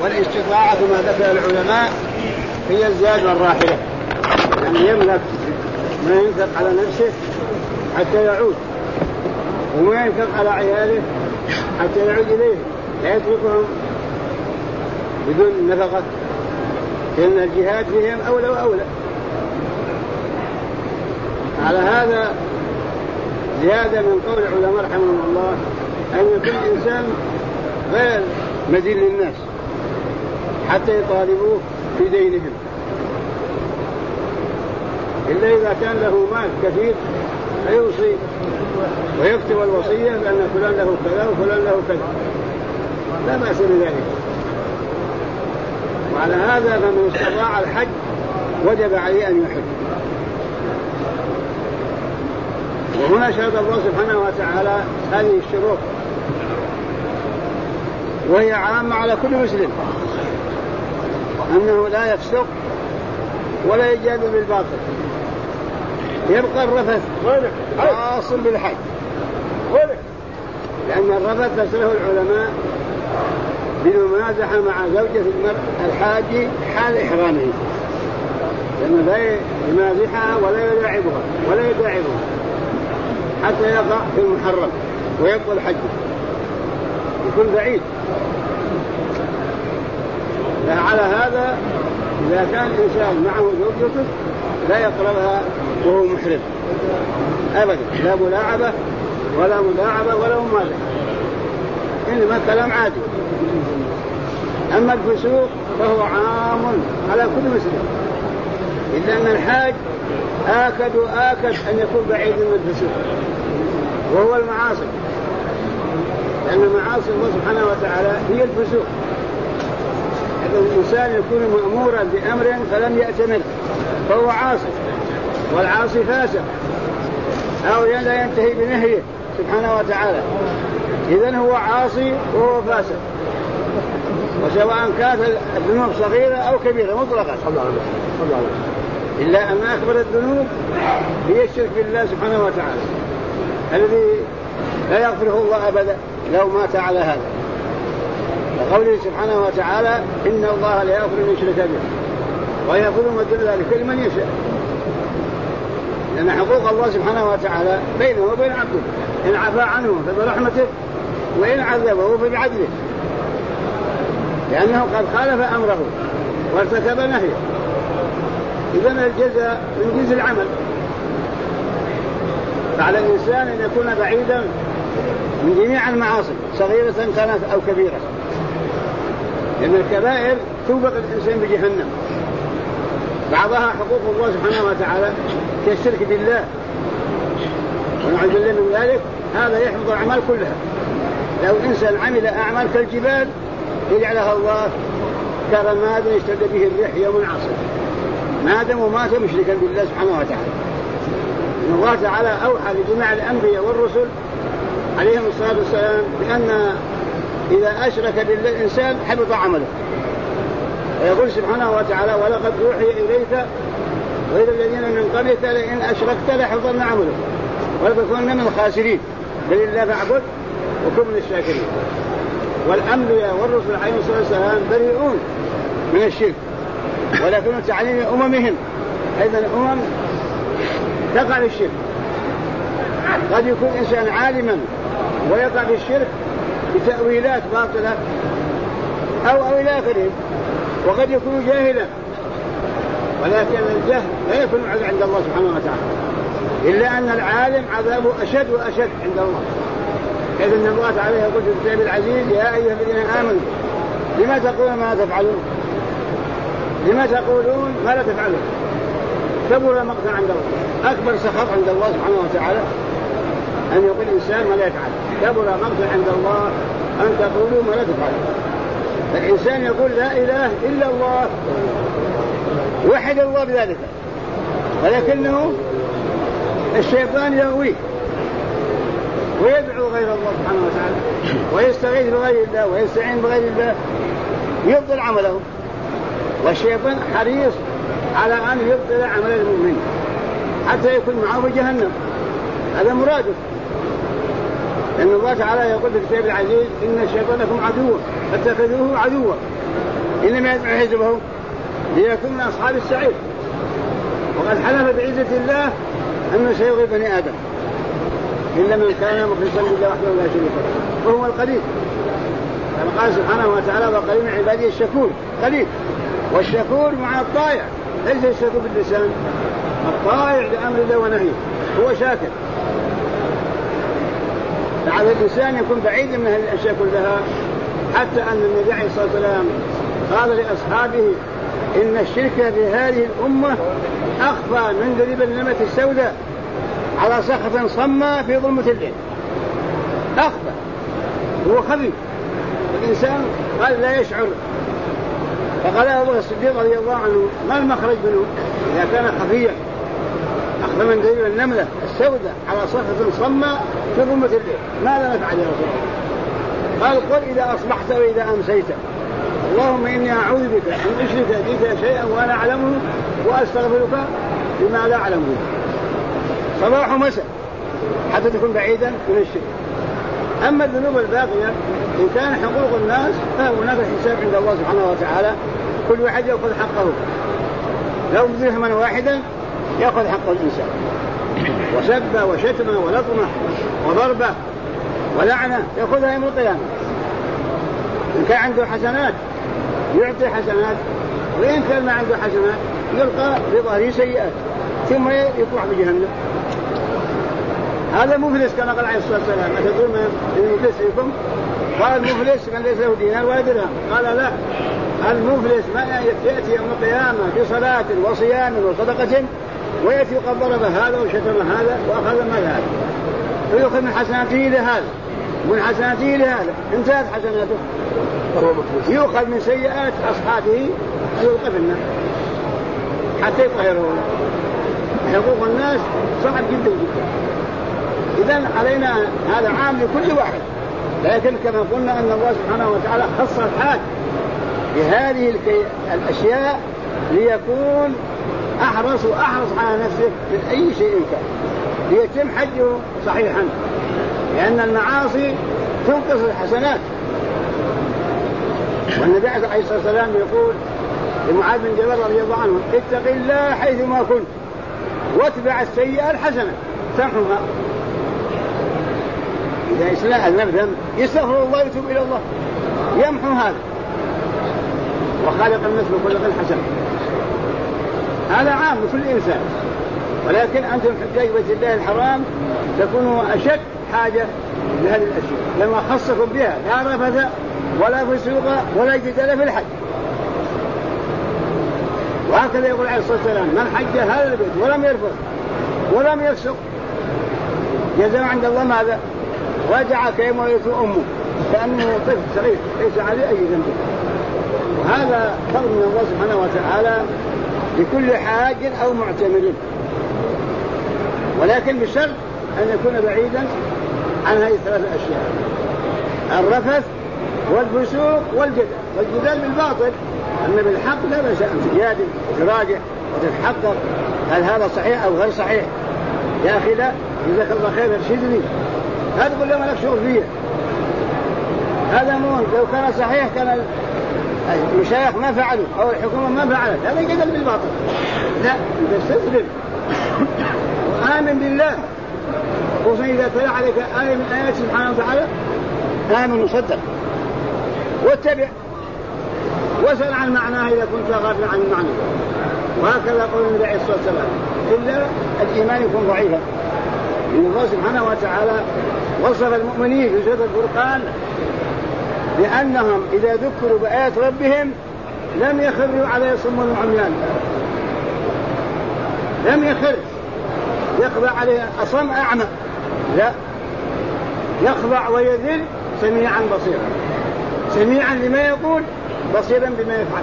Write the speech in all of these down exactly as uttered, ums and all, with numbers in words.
والاستطاعة ما ذكر العلماء هي الزاد والراحلة، يعني يملك ما ينفق على نفسه حتى يعود، وما ينفق على عياله حتى يعود إليه، لا يتركهم بدون نفقة، لأن الجهاد فيهم أولى وأولى. على هذا زيادة من قول العلماء رحمهم الله أن يكون الإنسان غير مدين للناس حتى يطالبوه في دينهم، إلا إذا كان له مال كثير فيوصي ويكتب الوصية بأن فلان له كذا وفلان له كذا، لا بأس بذلك. وعلى هذا فمن استطاع الحج وجب عليه أن يحج. وهنا شرط الله سبحانه وتعالى هذه الشروط، وهي عامة على كل مسلم، أنه لا يفسق ولا يجادل بالباطل، يبقى الرفث خاص بالحج، لأن الرفث فسره العلماء بالممازحة مع زوجة المرء الحاج حال إحرامه، لأنه لا يمازحها ولا يلاعبها ولا يداعبها حتى يقع في المحرم ويبطل حجه، يكون بعيد. على هذا إذا كان الإنسان معه زوجته لا يقربها وهو محرم أبدا، لا ملاعبة ولا ملاعبة ولا ممازحة، إنما كلام عادي. أما الفسوق فهو عام على كل مسلم، إلا أن الحاج آكد وآكد أن يكون بعيد من الفسوق وهو المعاصي، لأن معاصي الله سبحانه وتعالى هي الفسوق. إذا الإنسان يكون مأمورا بأمر فلم يأتمر فهو عاصي، والعاصي فاسق أو لا ينتهي بنهيه سبحانه وتعالى، إذن هو عاصي وهو فاسق، وسواء كانت الذنوب صغيرة أو كبيرة مطلقا، إلا أن أكبر الذنوب هي الشرك بالله سبحانه وتعالى الذي لا يغفره الله أبدا لو مات على هذا، وقوله سبحانه وتعالى إن الله لا يغفر أن يشرك به ويغفر ما دون ذلك لمن يشاء، لأن حقوق الله سبحانه وتعالى بينه وبين عبده، إن عفا عنه فبرحمته وإن عذبه فبعدله، لأنه قد خالف أمره وارتكب نهيه. إذن الجزاء من جنس العمل، فعلى الإنسان أن يكون بعيدا من جميع المعاصي صغيرة كانت أو كبيرة، لأن الكبائر توبق الإنسان بجهنم، بعضها حقوق الله سبحانه وتعالى كالشرك بالله ونعوذ بالله من ذلك، هذا يحفظ الأعمال كلها. لو إنسان عمل أعمال كالجبال يجعلها الله كرماد يشتد به الريح يوم عاصف، ما دام ومات مشركا بالله سبحانه وتعالى. إن الله تعالى أوحى لجميع الأنبياء والرسل عليهم الصلاة والسلام بأن إذا أشرك بالله الإنسان حبط عمله، ويقول سبحانه وتعالى ولقد أوحي إليك وإلى الذين من قبلك لئن أشركت لحبطن عملك ولتكونن من الخاسرين، بل الله فاعبد وكن من الشاكرين. والأنبياء والرسل عليهم الصلاة والسلام بريئون من الشرك، ولكن تعليم أممهم أيضا الأمم تقع في الشرك. قد يكون إنسان عالما ويقع في الشرك بتأويلات باطلة أو أو إلى آخره، وقد يكون جاهلا، ولكن الجهل لا يكون عند الله سبحانه وتعالى، إلا أن العالم عذابه أشد وأشد عند الله. إذ أن الله تعالى يقول في الكتاب العزيز يا أيها الذين آمنوا لما تقولون ما لا تفعلون، لما تقولون ما لا تفعلون، كبر مقتا عند الله، أكبر سخط عند الله سبحانه وتعالى أن يقول الإنسان ما لا يفعل، كبر مقتا عند الله أن تقولوا ما لا تفعلون. فالإنسان يقول لا إله إلا الله وحد الله بذلك، ولكنه الشيطان يغويه ويدعو غير الله سبحانه وتعالى ويستغيث بغير الله ويستعين بغير الله يبطل عمله، والشيطان حريص على أن يبطل عمل المؤمن حتى يكون معه في جهنم، هذا مراده. لأن الله تعالى يقول في الكتاب العزيز إن الشيطان لكم عدو فاتخذوه عدوا، إنما يدعو حزبه ليكون من أصحاب السعير. وقد حلف بعزة الله أنه سيغوي بني آدم إلا من كان مخلصا لله وحده لا شريك له وهو القليل. كما قال سبحانه وتعالى وقليل من عبادي الشكور. قليل، والشكور مع الطائع، ليس الشكور باللسان، الطائع لأمر الله ونهيه هو شاكر. فعلى الإنسان يكون بعيدا من هذه الأشياء كلها، حتى أن النبي عليه الصلاة والسلام قال لأصحابه إن الشرك في هذه الأمة أخفى من ذريب النملة السوداء على صخرة صماء في ظلمة الليل. أخفى، هو خفي، الإنسان قال لا يشعر. فقال أبو بكر الصديق رضي الله عنه ما المخرج منه إذا كان خفيا أخفى من ذريب النملة السوداء على صخرة صماء في ظلمة الليل، ماذا نفعل يا رسول الله؟ قال قل إذا أصبحت وإذا أمسيت اللهم إني أعوذ بك أن أشرك بك شيئا وأنا أعلمه وأستغفرك بما لا أعلمه. صباح ومساء حتى تكون بعيدا من الشرك. أما الذنوب الباقية إن كان حقوق الناس فهناك حساب عند الله سبحانه وتعالى، كل واحد يأخذ حقه. لو درهما واحدا يأخذ حق الإنسان، وسب وشتم ولطمة وضربة ولعنة يأخذها يوم القيامة. إن كان عنده حسنات يعطي حسنات، وإن كان ما عنده حسنات يلقى بظهره سيئات ثم يطلع بجهنم. هذا مفلس كما قال عليه الصلاة والسلام أتدرون من المفلس فيكم؟ قال المفلس من ليس له دينار ولا درهم. قال لا، المفلس ما يأتي يوم القيامة بصلاة وصيام وصدقة ويأتي قد ضرب هذا وشتم هذا وأخذ مال هذا، فيأخذ من حسناته لهذا ومن حسناته لهذا، انتهت حسناته، يؤخذ من سيئات أصحابه يلقى في النار حتى يطهرون. حقوق الناس صعب جدا جدا. إذن علينا هذا عام لكل واحد، لكن كما قلنا أن الله سبحانه وتعالى خص الحاج بهذه الأشياء ليكون أحرص وأحرص على نفسه من أي شيء كان ليتم حجه صحيحا، لأن المعاصي تنقص الحسنات. والنبي عليه الصلاة والسلام يقول لمعاذ بن جبل رضي الله عنه اتق الله حيثما كنت واتبع السيئة الحسنة تمحوها. إذا إسلاء النبذ يستغفر الله يتوب إلى الله يمحو هذا، وخالق الناس بخلق حسن. هذا عام لكل إنسان، ولكن أنتم حجاج بيت الله الحرام تكونوا أشد حاجة لهذه الأشياء لما خصكم بها، لا رفث ولا فسوق ولا جدال في الحج. وهكذا يقول عليه الصلاة والسلام من حج هذا البيت ولم يرفث ولم يفسق جزاء عند الله ماذا؟ رجع كيما ولدته أمه كأنه طفل صغير ليس عليه أي ذنب. وهذا فضل من الله سبحانه وتعالى لكل حاج أو معتمر، ولكن بشرط أن يكون بعيدا عن هذه الثلاث أشياء: الرفث والفسوق والجدال. والجدال بالباطل، أما بالحق لا بأس أن تجادل وتراجع وتتحقق هل هذا صحيح أو غير صحيح. يا أخي لا، جزاك الله خير ارشدني، هذا كل ما لك شغل فيه، هذا مو لو كان صحيح كان المشايخ ما فعلوا أو الحكومة ما فعلت، هذا جدل بالباطل. لا، أنت استسلم وآمن بالله، خصوصا إذا طلع عليك آية من آيات سبحانه وتعالى آمن وصدق واتبع واسأل عن معناه إذا كنت غافلا عن المعنى. وهكذا قول النبي عليه الصلاة والسلام إلا الإيمان يكون ضعيفا. إن الله سبحانه وتعالى وصف المؤمنين في سورة الفرقان لأنهم إذا ذكروا بآيات ربهم لم يخروا على صم وعميان، لم يخر يخضع عليه أصم أعمى، لا، يخضع ويذل سميعا بصيرا، سميعا لما يقول بصيرا بما يفعل.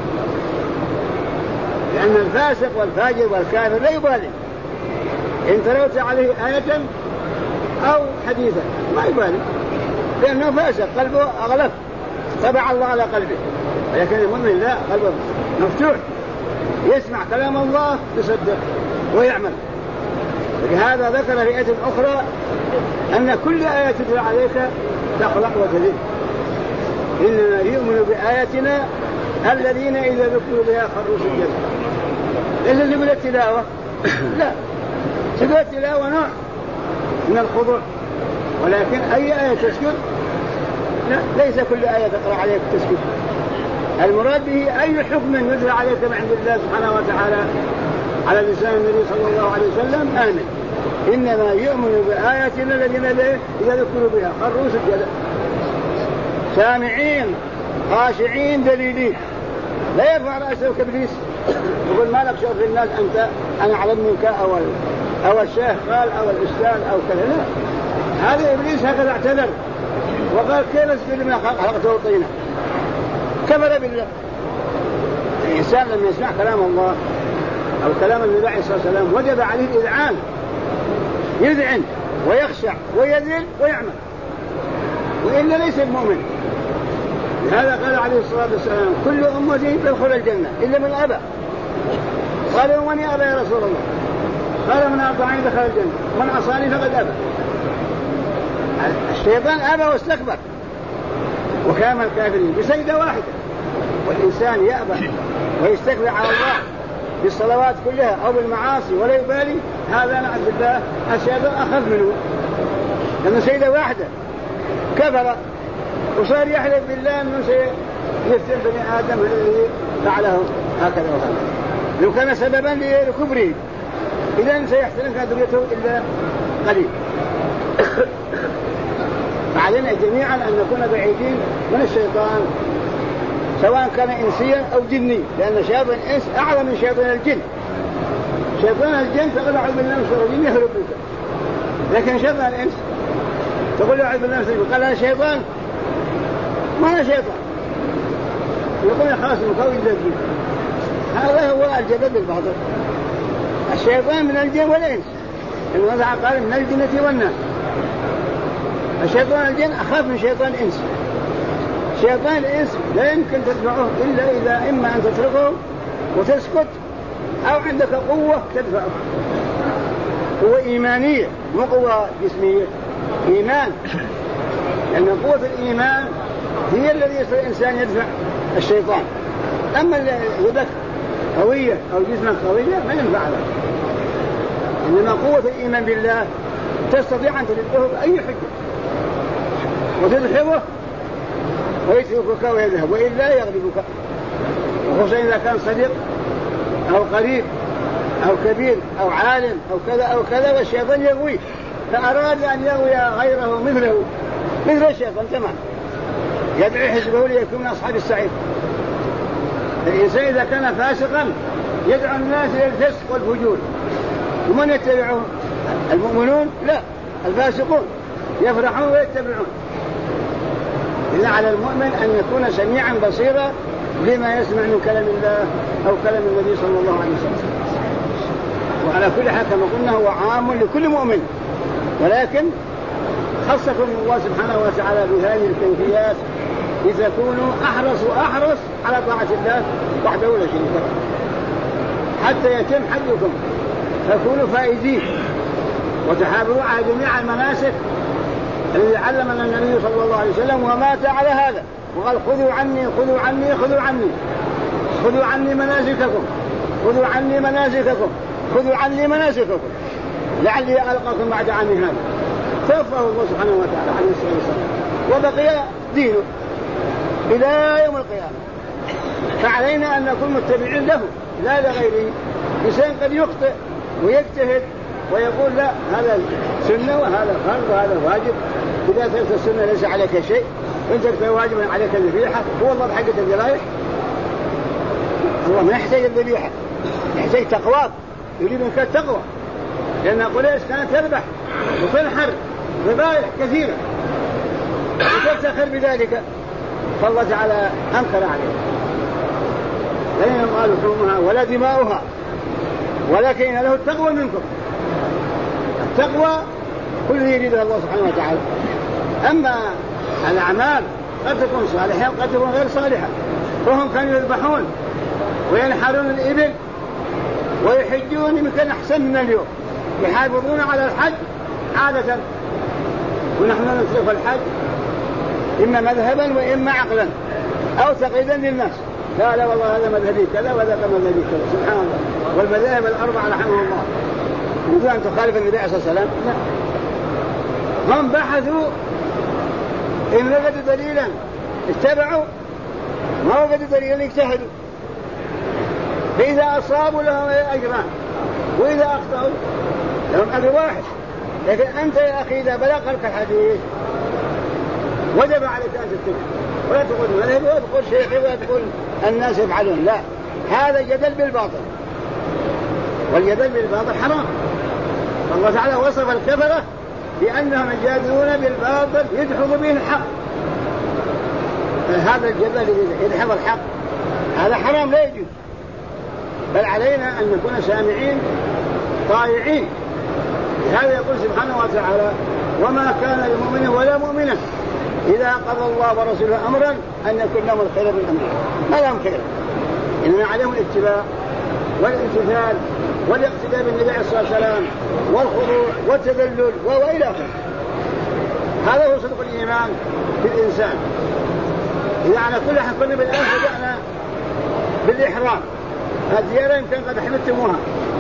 لأن الفاسق والفاجر والكافر لا يبالي، إن تلوت عليه آية أو حديثا ما يبالي، لأنه فاسق قلبه أغلق، طبع الله على قلبه. ولكن المؤمن لا، قلبه مفتوح، يسمع كلام الله يصدق ويعمل. ولهذا ذكر في آية أخرى أن كل آية تتلى عليك تخلق وتذل، إننا يؤمن بآياتنا الذين إذا ذكروا بها خروا سجدا. إذا تقول التلاوة لا، تقول التلاوة نوع من الخضوع، ولكن أي آية تسجد لا، ليس كل آية تقرأ عليك تسجد. المراد به أي حكم يدل عليك من عند الله سبحانه وتعالى على لسان النبي صلى الله عليه وسلم آمن. إنما يؤمن بآياتنا الذين إذا ذكروا بها خروا سجدا سامعين خاشعين دليلين، لا يرفع رأسه كإبليس يقول ما لك شوف الناس أنت أنا أعلم منك أو أو الشيخ قال أو الأستاذ أو كذا، لا، هذا إبليس هكذا اعتذر وقال كيف أسجد من خلقته طينا، كفر بالله. الإنسان لما يسمع كلام الله أو كلام النبي عليه الصلاة والسلام وجب عليه الإذعان، يذعن ويخشع ويذل ويعمل، وإلا ليس المؤمن. لهذا قال عليه الصلاة والسلام كل أمتي تدخل الجنة إلا من أبى. قال ومن أبى يا رسول الله؟ قال من أطاعني دخل الجنة من عصاني فقد أبى. الشيطان أبى واستكبر وكان من الكافرين بسجدة واحدة. والإنسان يأبى ويستكبر على الله بالصلوات كلها أو بالمعاصي ولا يبالي، هذا نعوذ بالله الشيطان أخذ منه، لأنه سجدة واحدة كفر وصار يحلف بالله أنه سيفتن بني آدم الذي فعله هكذا وهكذا لو كان سببا لكبره، إذن سيحترم ذريته إلا قليل. فعلينا جميعا أن نكون بعيدين من الشيطان سواء كان إنسيا أو جني، لأن شيطان الإنس أعلى من شيطان الجن. شيطان الجن تقول أعوذ بالله من الشيطان الرجيم يهرب بك، لكن شيطان الإنس تقول أعوذ بالله من الشيطان الرجيم قال أنا شيطان ما أنا شيطان، يقول يا خلاص مكوي الذبي. هذا هو الجبل بالباطل. الشيطان من الجن والإنس، الموضع قال من الجنة والناس. الشيطان الجن أخاف من شيطان الإنس. شيطان الإنس لا يمكن تدفعه إلا إذا إما أن تتركه وتسكت أو عندك قوة تدفعه، قوة إيمانية مو قوة جسمية، إيمان. لأن قوة الإيمان هي الذي يستطيع الإنسان يدفع الشيطان. أما يدك قوية أو جسمك قوية ما ينفع له. إنما قوة الإيمان بالله تستطيع أن تدفعه بأي حجة وتدحضه ويتركك ويذهب، وإلا يغلبك، وخصوصا إذا كان صديق أو قريب أو كبير أو عالم أو كذا أو كذا، والشيطان يغوي فأراد أن يغوي غيره مثله مثل الشيطان تمام، يدعي حزبه ليكون من أصحاب السعير. الإنسان إذا كان فاسقا يدعو الناس إلى الفسق والفجور، ومن يتبعه؟ المؤمنون؟ لا، الفاسقون يفرحون ويتبعون. إذا على المؤمن أن يكون سميعا بصيرا لما يسمع من كلام الله أو كلام النبي صلى الله عليه وسلم. وعلى كل حال كما قلنا هو عام لكل مؤمن، ولكن خصكم الله سبحانه وتعالى بهذه الكيفيات لتكونوا أحرص وأحرص على طاعة الله وحده لا شريك له حتى يتم حجكم فكونوا فائزين، وتحافظوا على جميع المناسك الذي علمنا النبي صلى الله عليه وسلم ومات على هذا، وقال خذوا عني خذوا عني خذوا عني خذوا عني مناسككم خذوا عني مناسككم خذوا عني مناسككم لعلي ألقاكم بعد عام هذا. توفاه الله سبحانه وتعالى عليه الصلاة والسلام وبقي دينه إلى يوم القيامة. فعلينا أن نكون متبعين له لا لغيره. إنسان قد يخطئ ويجتهد ويقول لا هذا سنة وهذا فرض وهذا واجب، إذا تركت السنة ليس عليك شيء، وإن تركت الواجب عليك الذبيحة. هو الله بحقة الذبائح؟ الله ما يحتاج الذبيحة، يحتاج تقوى، يريد منك التقوى، لأن قريش كانت تذبح وتنحر ذبائح كثيرة وتفتخر بذلك، فالله تعالى أنكر عليه لا ينال لحومها ولا دماؤها ولكن له التقوى منكم. التقوى كل يريدها الله سبحانه وتعالى. أما الأعمال قد تكون صالحة وقد تكون غير صالحة، وهم كانوا يذبحون وينحرون الإبل ويحجون يمكن أحسن من اليوم، يحافظون على الحج عادة، ونحن نترك الحج إما مذهبا وإما عقلا أو تقييدا للناس. لا لا والله هذا مذهبي كذا وهذا مذهبي كذا، سبحان الله. والمذاهب الأربعة رحمه الله يريد أن تخالف النبي عليه الصلاة والسلام؟ لا. هم بحثوا إن وجدوا دليلا اتبعوا، ما وجدوا دليلا اجتهدوا، فإذا أصابوا لهم أجران وإذا أخطأوا لهم أجر واحد. لكن أنت يا أخي إذا بلغك الحديث وجب عليك أن تتبع، ولا تقول مذهبي ولا تقول شيخي ولا تقول الناس يفعلون، لا، هذا جدل بالباطل، والجدل بالباطل حرام. الله تعالى وصف الكفرة بأنهم يجادلون بالباطل يدحض به الحق، هذا الجدل يدحض الحق هذا حرام لا يجوز. بل علينا أن نكون سامعين طائعين. لهذا يقول سبحانه وتعالى: وما كان لمؤمن ولا مؤمنة إذا قضى الله ورسوله أمرا أن يكون لهم الخير من أمره. ما لهم خير، إنما عليهم الاتباع والامتثال والاقتداء بالنبي عليه الصلاة والسلام والخضوع والتذلل وإلى آخره. هذا هو صدق الإيمان في الإنسان. إذا على كل حال كنا بالآن بدأنا بالإحرام، الزيارة يمكن قد حمدتموها،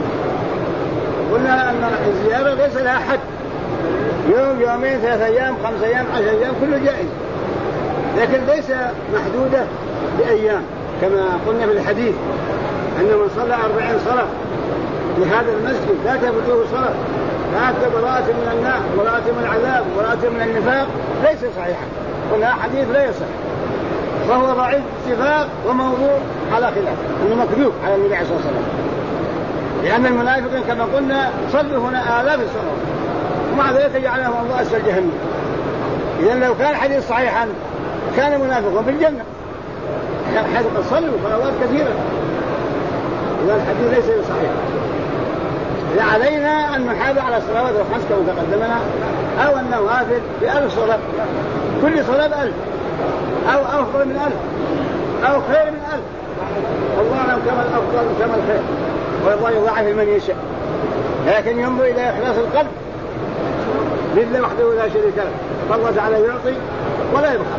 قلنا أن الزيارة ليس لها حد، يوم يومين ثلاثة أيام خمسة أيام عشر أيام كله جائز، لكن ليس محدودة بأيام كما قلنا في الحديث أن من صلى أربعين صلاة في هذا المسجد لا تفوته صلاة فأكد براءة من النار براءة من العذاب براءة من النفاق، ليس صحيحا، قلنا حديث لا يصح، فهو ضعيف اتفاق وموضوع على خلاف أنه مكذوب على النبي عليه الصلاة والسلام، لأن المنافقين كما قلنا صلوا هنا آلاف الصلاة ومع ذلك جعلهم الله أسفل جهنم. إذن لو كان الحديث صحيحا كان منافقا في الجنة، حيث قد صلوا صلوات كثيرة. إذن الحديث ليس صحيح. علينا أن نحافظ على الصلوات الخمس كما تقدمنا، أو النوافل بألف صلاة، كل صلاة بألف أو أفضل من ألف أو خير من ألف، الله أعلم كما الأفضل كما الخير، والله يضاعف من يشاء، لكن ينظر إلى إخلاص القلب لله وحده لا شريك له، فالله تعالى يعطي ولا يبخل.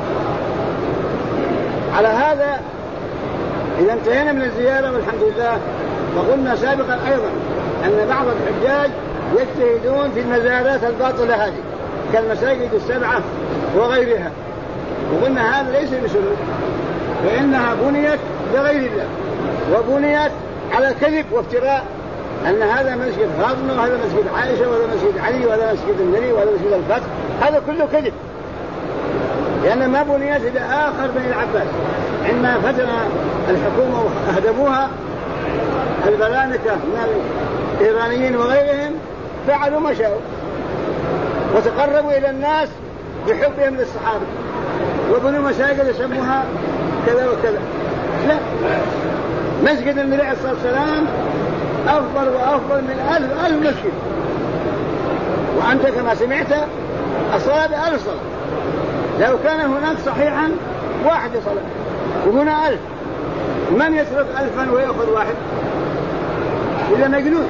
على هذا إذا انتهينا من الزيارة والحمد لله. وقلنا سابقا أيضا أن بعض الحجاج يجتهدون في المزارات الباطلة هذه كالمساجد السبعة وغيرها، وقلنا هذا ليس بسنة، فإنها بنيت لغير الله وبنيت على كذب وافتراء، أن هذا مسجد فاطمة وهذا مسجد عائشة وهذا مسجد علي وهذا مسجد النبي وهذا مسجد الفتح، هذا كله كذب، لأن ما بنيت إلى آخر بني العباس عندما فتن الحكومة وأهدموها البلانكة من الإيرانيين وغيرهم فعلوا ما شاءوا وتقربوا إلى الناس بحبهم للصحابة وبنوا مساجد يسموها كذا وكذا. لا، مسجد النبي عليه الصلاة والسلام أفضل وأفضل من ألف ألف مسجد، وأنت كما سمعت الصلاة بألف صلاة، لو كان هناك صحيحا واحد صلاة وهنا ألف، من يترك ألفا ويأخذ واحد؟ إلا مجنون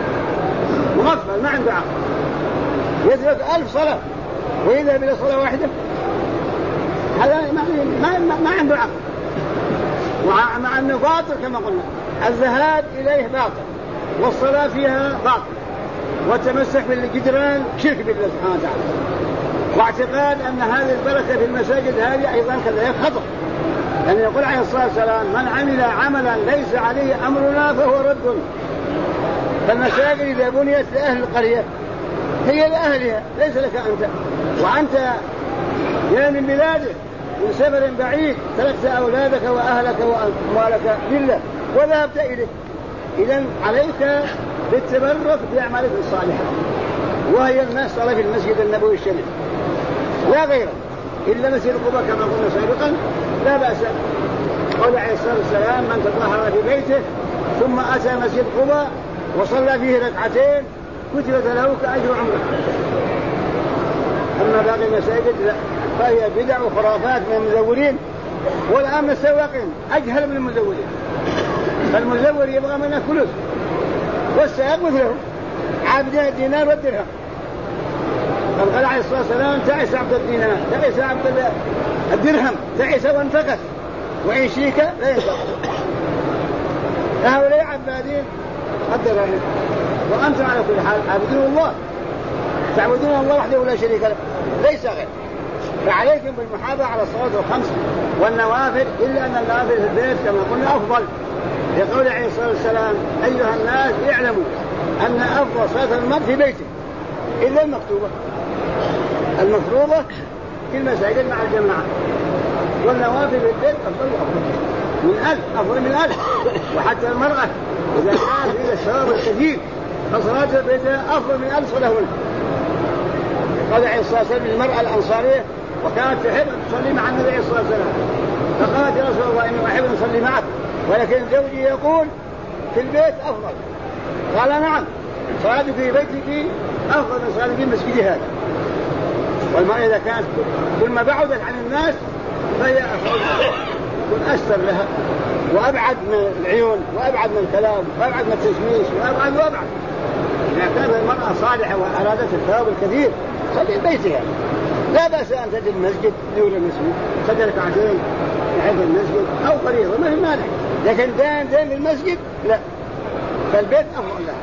مغفل ما عنده عقل يترك ألف صلاة ويذهب إلى صلاة واحدة، هذا ما, ما, ما, ما عنده عقل، ومع أنه باطل كما قلنا، الذهاب إليه باطل والصلاة فيها باطل والتمسح بالجدران شرك بالله سبحانه وتعالى، واعتقاد أن هذه البركة في المساجد هذه أيضا كذلك خطأ، لأن يقول عليه الصلاة والسلام: من عمل عملا ليس عليه أمرنا فهو رد. فالمساجد إذا بنيت لأهل القرية هي لأهلها ليس لك أنت، وأنت يا من بلادك من سفر بعيد تركت أولادك وأهلك وأموالك لله وذهبت إليه، إذن عليك بالتبرك بأعمالك الصالحة، وهي المسألة في المسجد النبوي الشريف لا غيره، إلا مسجد قباء كما قلنا سابقا لا بأس. قال عليه الصلاة والسلام: من تطهر في بيته ثم أتى مسجد قباء وصلى فيه ركعتين كتبت له كأجر عمره. أما باقي المساجد لا، فهي بدع وخرافات من المزورين، والآن من السواقين أجهل من المزورين، فالمزور يبغى منه فلوس والسائق مثله عابدين الدينار والدرهم. قال عليه الصلاة والسلام: تعس عبد الدينار تعس عبد الدرهم تعس وانتقص وإن شيك لا ينفع. هؤلاء عبادين قدر عليهم، وأنتم على كل حال عابدون الله، تعبدون الله وحده لا شريك له ليس غير. فعليكم بالمحافظة على الصلاة الخمس والنوافل، إلا أن النوافل في البيت كما قلنا أفضل، يقول عليه الصلاة والسلام: أيها الناس اعلموا أن أفضل صلاة المرء في بيته إلا المكتوبة، المفروضة في المساجد مع الجماعة، والنوافل في البيت أفضل وأفضل من ألف، أفضل من ألف. وحتى المرأة إذا كانت إلى الثواب الكثير فصلاتها في بيتها أفضل من ألف صلاة. قال عليه الصلاة والسلام للمرأة الأنصارية وكانت تحب أن تصلي مع النبي عليه الصلاة والسلام، فقالت: يا رسول الله إني أحب أن أصلي معك ولكن زوجي يقول في البيت أفضل. قال: نعم، صلاتك في بيتك أفضل من صلاتك في مسجد هذا. والمرأة إذا كانت كل ما بعدت عن الناس فهي تكون أستر لها وأبعد من العيون وأبعد من الكلام وأبعد من التشويش وأبعد وأبعد. إذا كانت المرأة صالحة وأرادت الثواب الكثير صلي بيتها، لا بأس أن تجد المسجد دون المسجد، صلي ركعتين في المسجد أو فريضة ما في مانع، لكن دائم دائم في المسجد لا، فالبيت أفضل لها.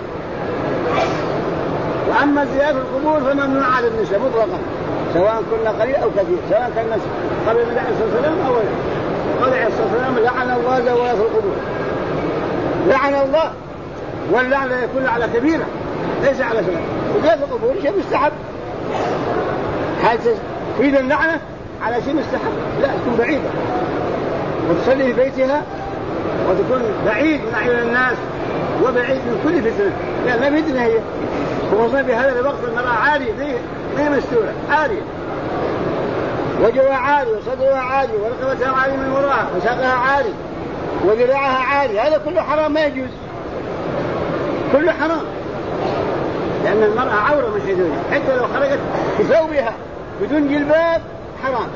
وأما زيارة القبور فممنوع على النساء مطلقا، سواء كنا قليل أو كثير، سواء كان الناس قبل النبي عليه الصلاة والسلام أو لا. قال عليه الصلاة والسلام: لعن الله زوارات القبور. لعن الله، واللعنة يكون على كبيرة ليس على سنة. وزيارة القبور شيء مستحب، هل تريد اللعنة على شيء مستحب؟ لا، تكون بعيدة وتصلي في بيتها وتكون بعيد من أعين الناس وبعيد من كل فتنة، لأن ما فتنة هي، خصوصا في هذا الوقت المرأة عالية غير مستورة، عالية وجهها عالي وصدرها عالي ورقبتها عالي من وراها وساقها عالي وذراعها عالي، هذا كله حرام ما يجوز، كله حرام، لأن المرأة عورة من حدودها، حتى لو خرجت بثوبها بدون جلباب حرام،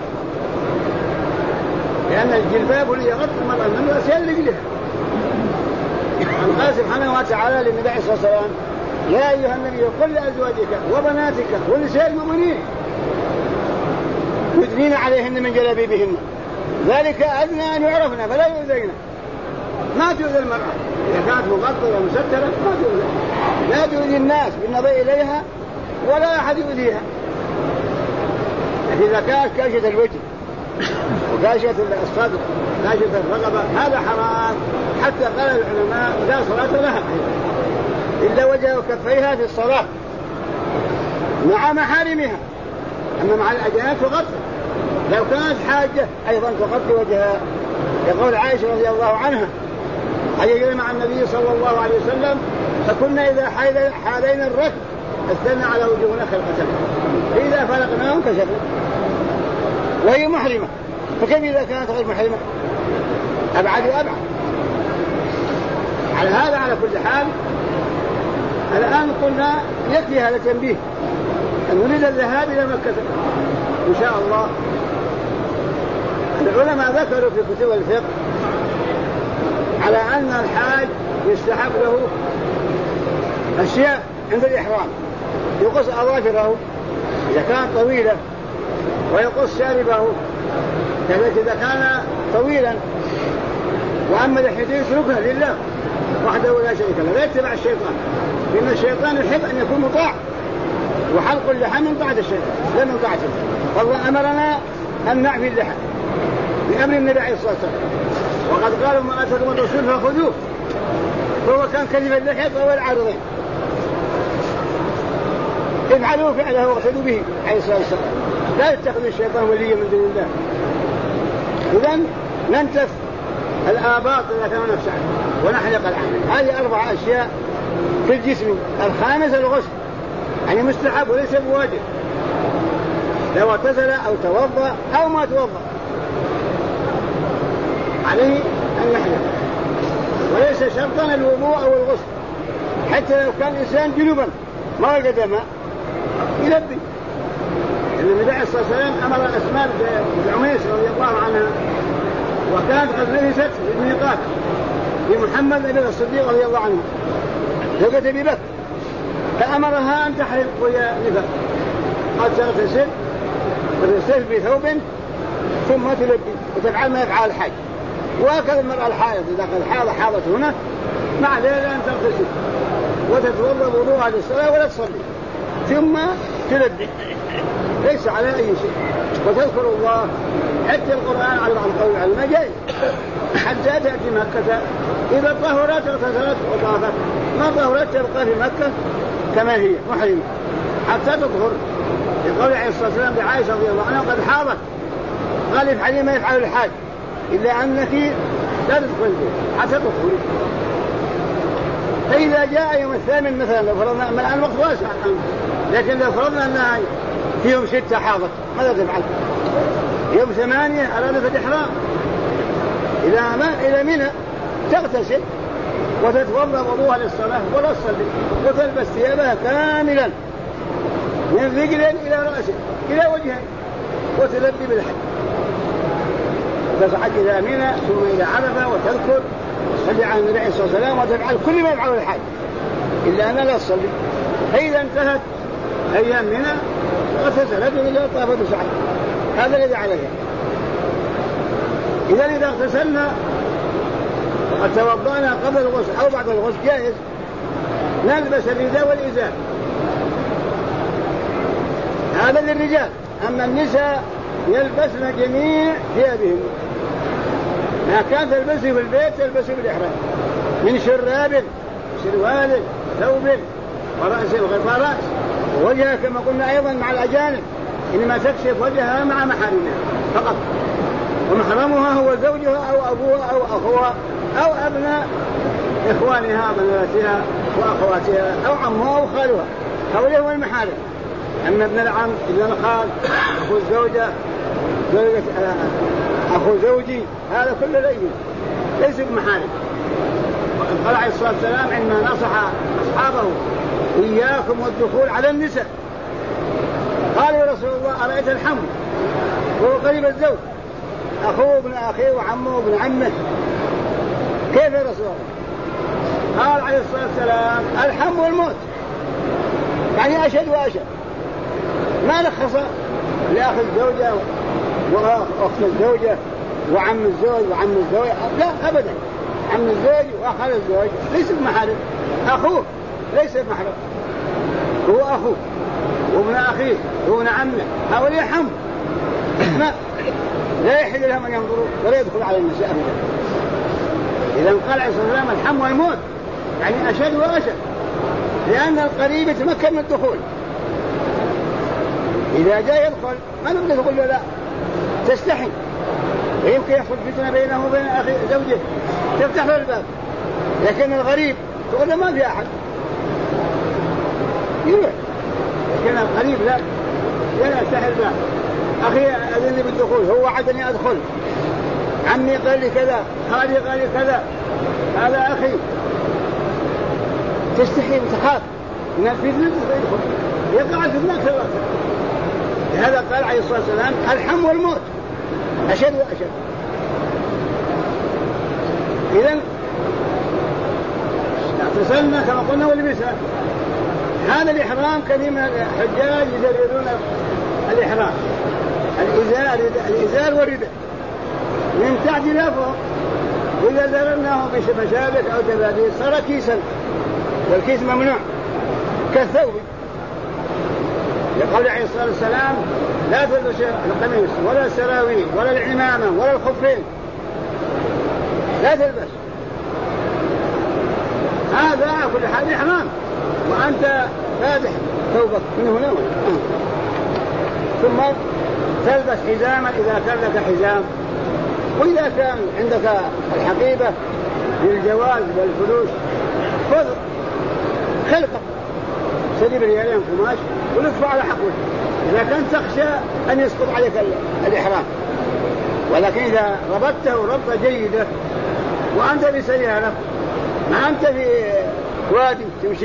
لأن الجلباب اللي يغطي المرأة من رأسها لرجلها. قال سبحانه وتعالى للنبي عليه الصلاة والسلام: يا أيها النبي قل لأزواجك وبناتك ونساء المؤمنين يدنين عليهن من جلابيبهن ذلك أدنى أن يعرفن فلا يؤذين. ما تؤذي المرأة إذا كانت مغطية ومسترة، ما تؤذي، لا تؤذي الناس بالنظر إليها ولا أحد يؤذيها. إذا كانت كاشفة الوجه وكاشفة الصدر كاشفة الرقبة هذا حرام، حتى قال العلماء لا صلاة لها إلا وجه وكفيها في الصلاة مع محارمها، أما مع الأجانب تغطي، لو كانت حاجة أيضا تغطي وجهها. يقول عائشة رضي الله عنها: حيجنا مع النبي صلى الله عليه وسلم فكنا إذا حالينا الركب استنى على وجوهنا خلقة، فإذا فرقناهم كشفنا، وهي محرمة، فكيف إذا كانت غير محرمة؟ أبعد وأبعد. على هذا على كل حال الآن قلنا يكفي هذا تنبيه أن نريد الذهاب إلى مكة إن شاء الله. العلماء ذكروا في كتب الفقه على أن الحاج يستحب له أشياء عند الإحرام: يقص أظافره إذا كانت طويلة، ويقص شاربه كذلك إذا كان طويلا، وأما لحيته يتركها لله وحده لا شريك له، لا يتبع الشيطان، لأن الشيطان يحب أن يكون مطاع، وحلق اللحى من طاعة الشيطان لا من طاعته. والله أمرنا أن نعفي اللحى بأمر النبي عليه الصلاة والسلام، وقد قالوا ما أتاكم الرسول فخذوه، فهو كان كذب اللحية طوال عارضين، افعلوا فعله واقتدوا به عليه الصلاة والسلام، لا يتخذ الشيطان وليا من دون الله. إذن ننتف الآباط إذا كان نفسه ونحلق العمل. هذه أربع أشياء في الجسم. الخامس الغسل، يعني مستحب وليس بواجب، لو اغتسل أو توضأ أو ما توضأ عليه أن يحلق، وليس شرطا الوضوء أو الغسل، حتى لو كان إنسان جنوبا ما وجد ماء يلبي. النبي عليه الصلاة والسلام أمر أسماء بن عميس رضي الله عنها، وكانت قد لبست في الميقات لمحمد بن الصديق رضي الله عنه زوجة أبي بكر، فأمرها أن تحلق وهي نفاق، قد تغتسل وتغتسل بثوب ثم تلبي وتفعل ما يفعل الحاج وهكذا المرأة الحائض إذا كانت حاضة حاضت هنا ما عليها أن تغتسل وتتوضأ وضوءها للصلاة ولا تصلي ثم تلبي ليس على أي شيء وتذكر الله. حتى القرآن على بعض القول على المجاز حتى تأتي مكة إذا طهرت اغتسلت وطافت، ما طهرت تبقى في مكة كما هي محرمة حتى تطهر. يقول عليه الصلاة والسلام بعائشة رضي الله عنها قد حاضت قال افعلي ما يفعل الحاج إلا أنك لا تدخل حتى تطهري. فإذا جاء يوم الثامن مثلا لو فرضنا من الوقت واسع لكن لو فرضنا أنها فيهم ستة حاضت ماذا تفعل؟ يوم ثمانية أرادت الإحرام إلى ما إلى منى تغتسل وتتوضأ وضوءها للصلاة ولا تصلي وتلبس ثيابها كاملا من رجل إلى رأسه إلى وجهه وتلبي بالحج وتصعد إلى منى ثم إلى عرفة وتذكر وتصلي على النبي عليه الصلاة والسلام وتفعل كل ما يفعله الحج إلا أنها لا تصلي. فإذا انتهت أيام منى اغتسلت إلى طافت وسعت هذا الذي عليها. إذا إذا اغتسلنا وقد توضأنا قبل الغسل أو بعد الغسل جائز نلبس الرداء والإزار هذا للرجال. أما النساء يلبسن جميع ثيابهم ما كان تلبسه في البيت تلبسه بالإحرام من شراب سروال ثوب ورأس الغطاء رأس ووجهها كما قلنا أيضا مع الأجانب إنما تكشف وجهها مع محارمها فقط ومحرمها هو زوجها أو أبوها أو أخوها أو أبناء إخوانها بناتها وأخواتها أو عمها أو خالها هؤلاء هو المحارم. أما ابن العم ابن الخال أخو الزوجة زوجة أخو زوجي هذا كله لا يجوز ليس بمحارم. قال عليه الصلاة والسلام عندما نصح أصحابه إياكم والدخول على النساء قال يا رسول الله أرأيت الحم وهو قريب الزوج أخوه ابن أخيه وعمه وابن عمه كيف يا رسول الله؟ قال عليه الصلاة والسلام الحم والموت يعني أشد وأشد ما لخص لأخ الزوجة وأخت الزوجة وعم الزوج وعم الزوج لا أبدا عم الزوج وأخ الزوج ليس بمحارم أخوه ليس بمحرم هو أخوه وابن أخيه وابن عمه هؤلاء حم ما لا يحل لهم أن ينظروا ولا يدخل على النساء أبدا. إذا قال عليه الصلاة والسلام الحم والموت يعني أشد وأشد لأن القريب يتمكن من الدخول إذا جاء يدخل ما نقدر نقول له لا تستحي ويمكن يحصل فتنة بينه وبين أخي زوجه تفتح له الباب لكن الغريب تقول له ما في أحد يروح لكن القريب لا لا يفتح الباب أخي أذني بالدخول هو وعدني أدخل عمي قال لي كذا خالي قال لي كذا هذا أخي تستحي وتخاف من الفتنة يدخل يقع الفتنة كذا. لهذا قال عليه الصلاة والسلام الحم والموت أشد وأشد. إذن اغتسلنا كما قلنا ولبسنا هذا الإحرام. كثير من الحجاج يزررون الإحرام الإزار الإزار والرداء من تحت إلى فوق وإذا زررناه بمشابك أو تباديل صار كيسا والكيس ممنوع كالثوب. يقول عليه الصلاة والسلام لا تلبس القميص ولا السراويل ولا العمامة ولا الخفين لا تلبس هذا كل حال إحرام وأنت فاتح ثوبك من هنا وهنا. ثم تلبس حزاما إذا كان لك حزام وإذا كان عندك الحقيبة للجواز والفلوس خذ خلقة سليب ريالين قماش ولفه على حقوه إذا كنت تخشى أن يسقط عليك الإحرام. ولكن إذا ربطته ربطة جيدة وأنت بسيارة ما أنت في وادي تمشي.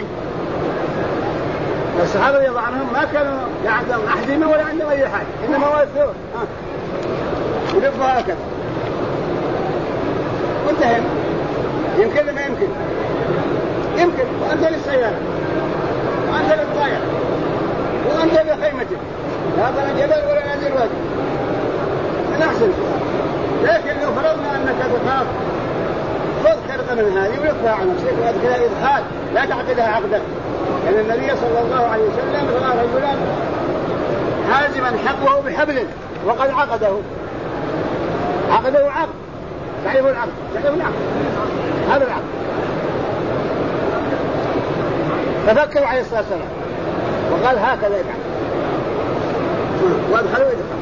الصحابة رضي الله عنهم ما كانوا لا عندهم أحزمة ولا عندهم أي حاجة إنما هو الثوب يلفها هكذا وانتهى. يمكن ما يمكن يمكن وأنت للسيارة وأنت للطائرة وأنت بخيمتك لا طلع جبل ولا نازل وادي من أحسن لكن لو فرضنا أنك تخاف خذ خرقة من هذه ويقفها على نفسك وأدخلها إدخال لا تعقدها عقدا. لأن يعني النبي صلى الله عليه وسلم رأى رجلا حازما حقه بحبل وقد عقده عقده عقد تعرف العقد تعرف العقد هذا العقد. ففكروا عليه الصلاة والسلام وقال هكذا يفعل وادخلوا إدخال.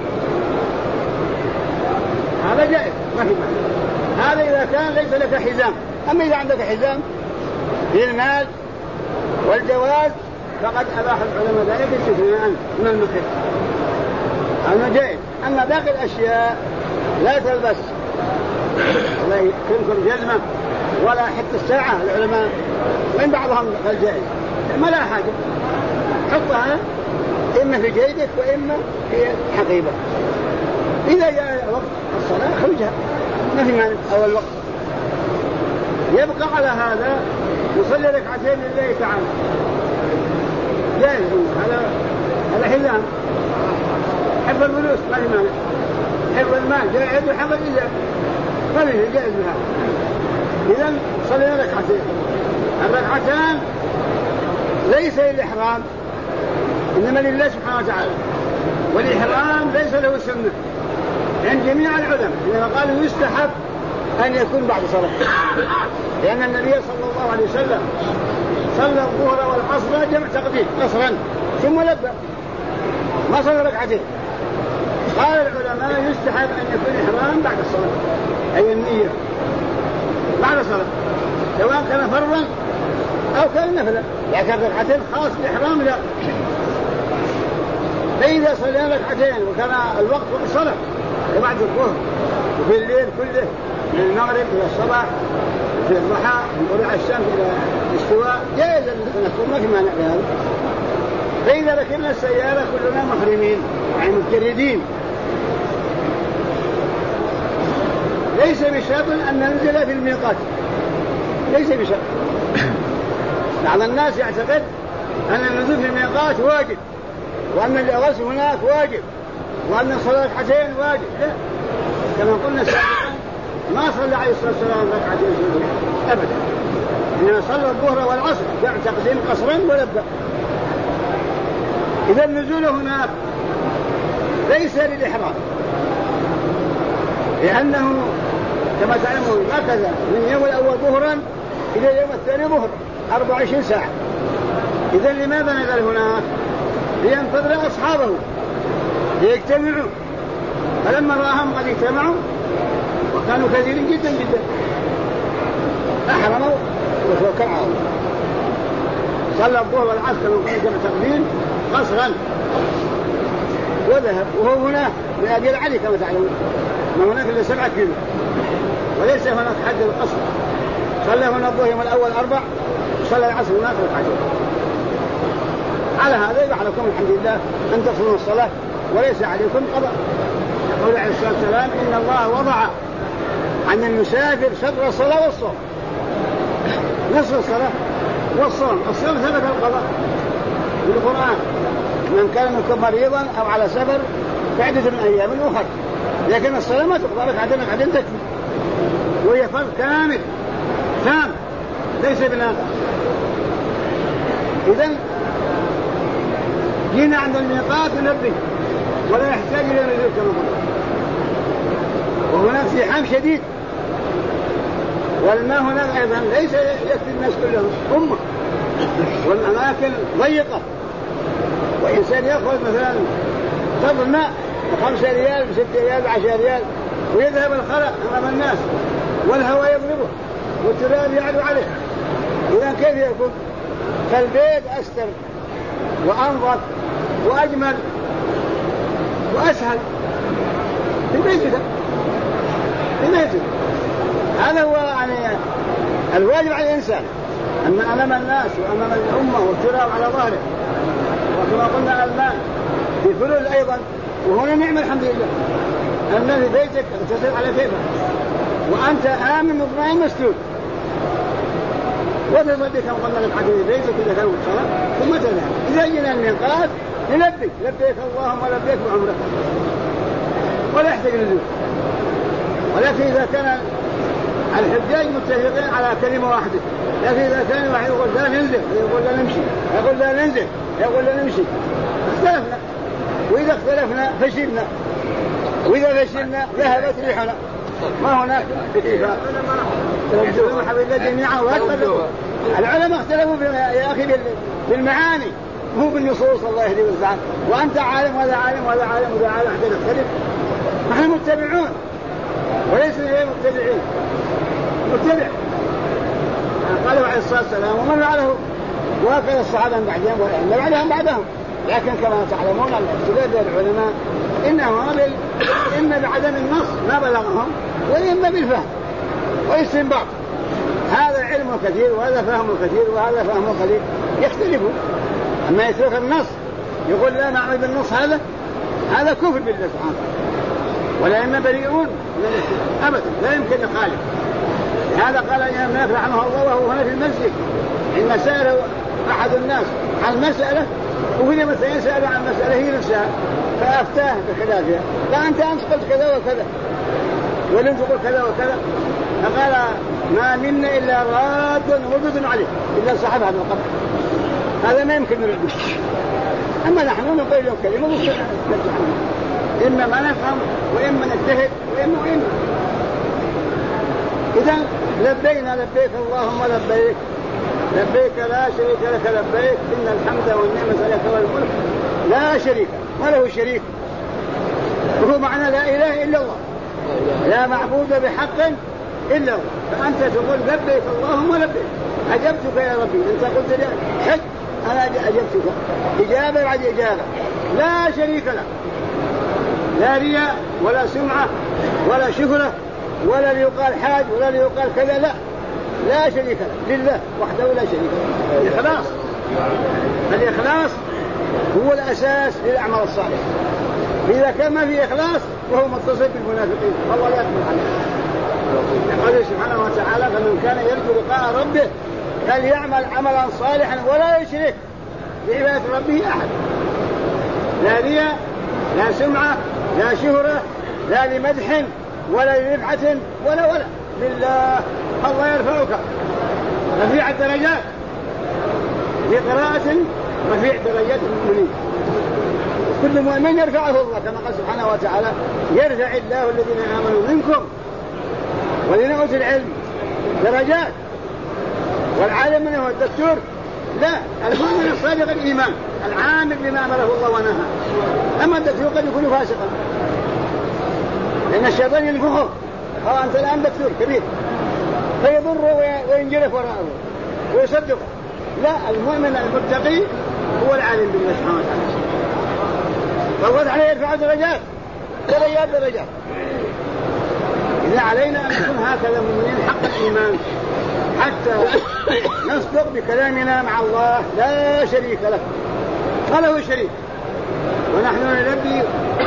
هذا جائز ما في معنى. هذا إذا كان ليس لك حزام. أما إذا عندك حزام للمال والجواز فقد أباح العلماء ذلك استثناء من المخير هذا جائز. أما باقي الأشياء لا تلبس ولا تنكر جزمة ولا حتى الساعة العلماء وإن بعضهم قال جائز ما لا حاجة حطها إما في جيبك وإما في حقيبة. إذا جاء وقت الصلاة خرجها ما في مانع أول وقت. يبقى على هذا يصلي ركعتين لله تعالى جائز. هذا هذا حزام حفظ الفلوس ما في مانع. حفظ المال جائز وحفظ الإزار ما في جائز بهذا. إذن صلي ركعتين. الركعتان ليس للإحرام إنما لله سبحانه وتعالى. والإحرام ليس له سنة عند جميع العلماء لأنه قالوا يستحب أن يكون بعد صلاة. لأن النبي صلى الله عليه وسلم صلى الظهر والعصر جمع تقديم قصرا ثم لبى ما صلى ركعتين. قال العلماء يستحب أن يكون إحرام بعد الصلاة أي النية بعد الصلاة سواء كان فرضا أو كان نفلا. لكن ركعتين خاص بالإحرام لا. فإذا صلينا ركعتين وكان الوقت وقت الصلاة بعد الظهر وفي الليل كله من المغرب إلى الصباح في الضحى من طلوع الشمس إلى الاستواء جائز أن نكون ما في مانع بهذا. فإذا ركبنا السيارة كلنا محرمين يعني مجردين ليس بشرط أن ننزل في الميقات ليس بشرط. بعض الناس يعتقد أن النزول في الميقات واجب وأن الغسل هناك واجب وأن الصلاة ركعتين واجب. لا كما قلنا سابقا ما صلى عليه الصلاة والسلام ركعتين أبدا إنما صلى الظهر والعصر جمع تقديم قصرا ولبى. إذا النزول هناك ليس للإحرام لأنه كما تعلمون هكذا من يوم الأول ظهرا إلى اليوم الثاني ظهر أربع وعشرين ساعة. إذا لماذا نزل هناك؟ لينتظر أصحابه ليجتمعوا. فلما رأهم قد اجتمعوا وكانوا كثيرين جدا جدا أحرموا وتوكلوا صلى الظهر والعصر كانوا جمع تقديم قصرا وذهب. وهو هنا من أبي علي كما تعلمون ما هناك إلا سبعة كيلو وليس هناك حد القصر. صلى هنا الظهر يوم الأول أربع وصلى العصر هناك ركعتين. على هذا يبقى لكم الحمد لله أن تصلوا الصلاة وليس عليكم قضاء. يقول عليه الصلاة والسلام إن الله وضع عن المسافر شطر الصلاة والصوم نصف الصلاة والصوم. الصوم ثبت القضاء في القرآن من كان منكم مريضا أو على سفر فعدة من أيام أخرى. لكن الصلاة ما تقضى ركعتين ركعتين تكفي وهي فرض كامل تام ليس بناقص. إذن جينا عند الميقات ننبه ولا يحتاج إلى نزول كما قلنا. وهناك زحام شديد والماء هناك أيضا ليس يكفي الناس كلهم أمة والأماكن ضيقة. وإنسان يأخذ مثلا طب ماء بخمسة ريال بستة ريال بعشرة ريال ويذهب الخلق أمام الناس والهواء يضربه والتراب يعلو عليه. إذا كيف يكون؟ فالبيت أستر وأنظف وأجمل وأسهل في بيتك في بيتك. هذا هو يعني الواجب على الإنسان أن أمام الناس وأمام الأمة والتراب على ظهره. وكما قلنا الماء في فلول أيضا وهنا نعم الحمد لله أن في بيتك تغتسل على كيفك وأنت آمن مطمئن مسلول وتصدق كما قلنا لك في بيتك إذا كانوا الصلاة ثم تنام. إذا جينا الميقات نلبك لبيك اللهم لبيك بعمرك ولا يحتاج نزول. ولكن إذا كان الحجاج متفقين على كلمة واحدة، لكن إذا كان واحد يقول لا ننزل، يقول لا نمشي، يقول لا ننزل، يقول لا نمشي، اختلفنا. وإذا اختلفنا فشلنا، وإذا فشلنا ذهبت ريحنا، ما هناك اتفاق. يجتمعون حول الله جميعا ويتفقوا. العلماء اختلفوا يا أخي بالمعاني مو بالنصوص. الله يهدي ويسعد. وأنت عالم وهذا عالم وهذا عالم وهذا عالم، حتى نختلف. نحن متبعون وليس غير متبعين. متبع قالوا عليه الصلاة والسلام ومن فعله، وهكذا الصحابة بعدهم ولا بعدهم بعدهم. لكن كما تعلمون الاختلاف بين العلماء إنه إما بعدم النص ما بلغهم، وإما بالفهم والاستنباط. هذا علم كثير وهذا فهم كثير وهذا فهم قليل، يختلفوا. أما يترك النص يقول لا نعمل بالنص، هذا هذا كفر بالله سبحانه، ولا إما بريئون أبدا، لا يمكن نخالف. هذا قال الإمام مالك رحمه الله وهو هنا في المسجد إن سأل أحد الناس عن مسألة، وهنا مثلا يسأل عن مسألة هي نفسها فأفتاه بخلافها، لا أنت أمس قلت كذا وكذا ولم تقل كذا وكذا، فقال ما منا إلا راد وردد عليه إلا صاحب هذا القبر. هذا ما يمكن نرده. أما نحن نقول له كلمة إما ما نفهم وإما نجتهد وإما وإما. إذا لبينا لبيك اللهم لبيك لبيك لا شريك لك لبيك إن الحمد والنعمة لك والملك لا شريك ما له شريك. وهو معنى لا إله إلا الله، لا معبود بحق إلا الله. فأنت تقول لبيك اللهم لبيك، أجبتك يا ربي. أنت قلت لي حج، أنا أجبتك إجابة بعد إجابة. لا شريك له، لا رياء ولا سمعة ولا شهرة ولا ليقال حاج ولا ليقال كذا، لا لا شريك له، لله وحده لا شريك له. الإخلاص، الإخلاص هو الأساس للأعمال الصالحة. إذا كان ما في إخلاص وهو متصل بالمنافقين فالله لا يقبل عليه. قال سبحانه وتعالى فمن كان يرجو لقاء ربه فليعمل عملا صالحا ولا يشرك بعبادة ربه أحد. لا رياء لا سمعة لا شهرة لا لمدح ولا لرفعة ولا ولا لله. الله يرفعك، رفيع الدرجات، في قراءة رفيع درجات المؤمنين. كل مؤمن يرفعه الله كما قال سبحانه وتعالى يرفع الله الذين آمنوا منكم والذين أوتوا العلم درجات. والعالم من هو الدكتور؟ لا، المؤمن الصادق الإيمان العامل بما أمره الله ونهى. أما الدكتور قد يكون فاسقا لأن الشيطان ينفخه، أو أنت الآن دكتور كبير فيضره وينجرف وراءه ويصدقه. لا، المؤمن المتقي هو العالم بالله سبحانه وتعالى. فالله عليه يرفع درجات درجات درجات. إذا علينا أن نكون هكذا مؤمنين حق الإيمان حتى نصدق بكلامنا مع الله لا شريك له، ما له شريك. ونحن نلبي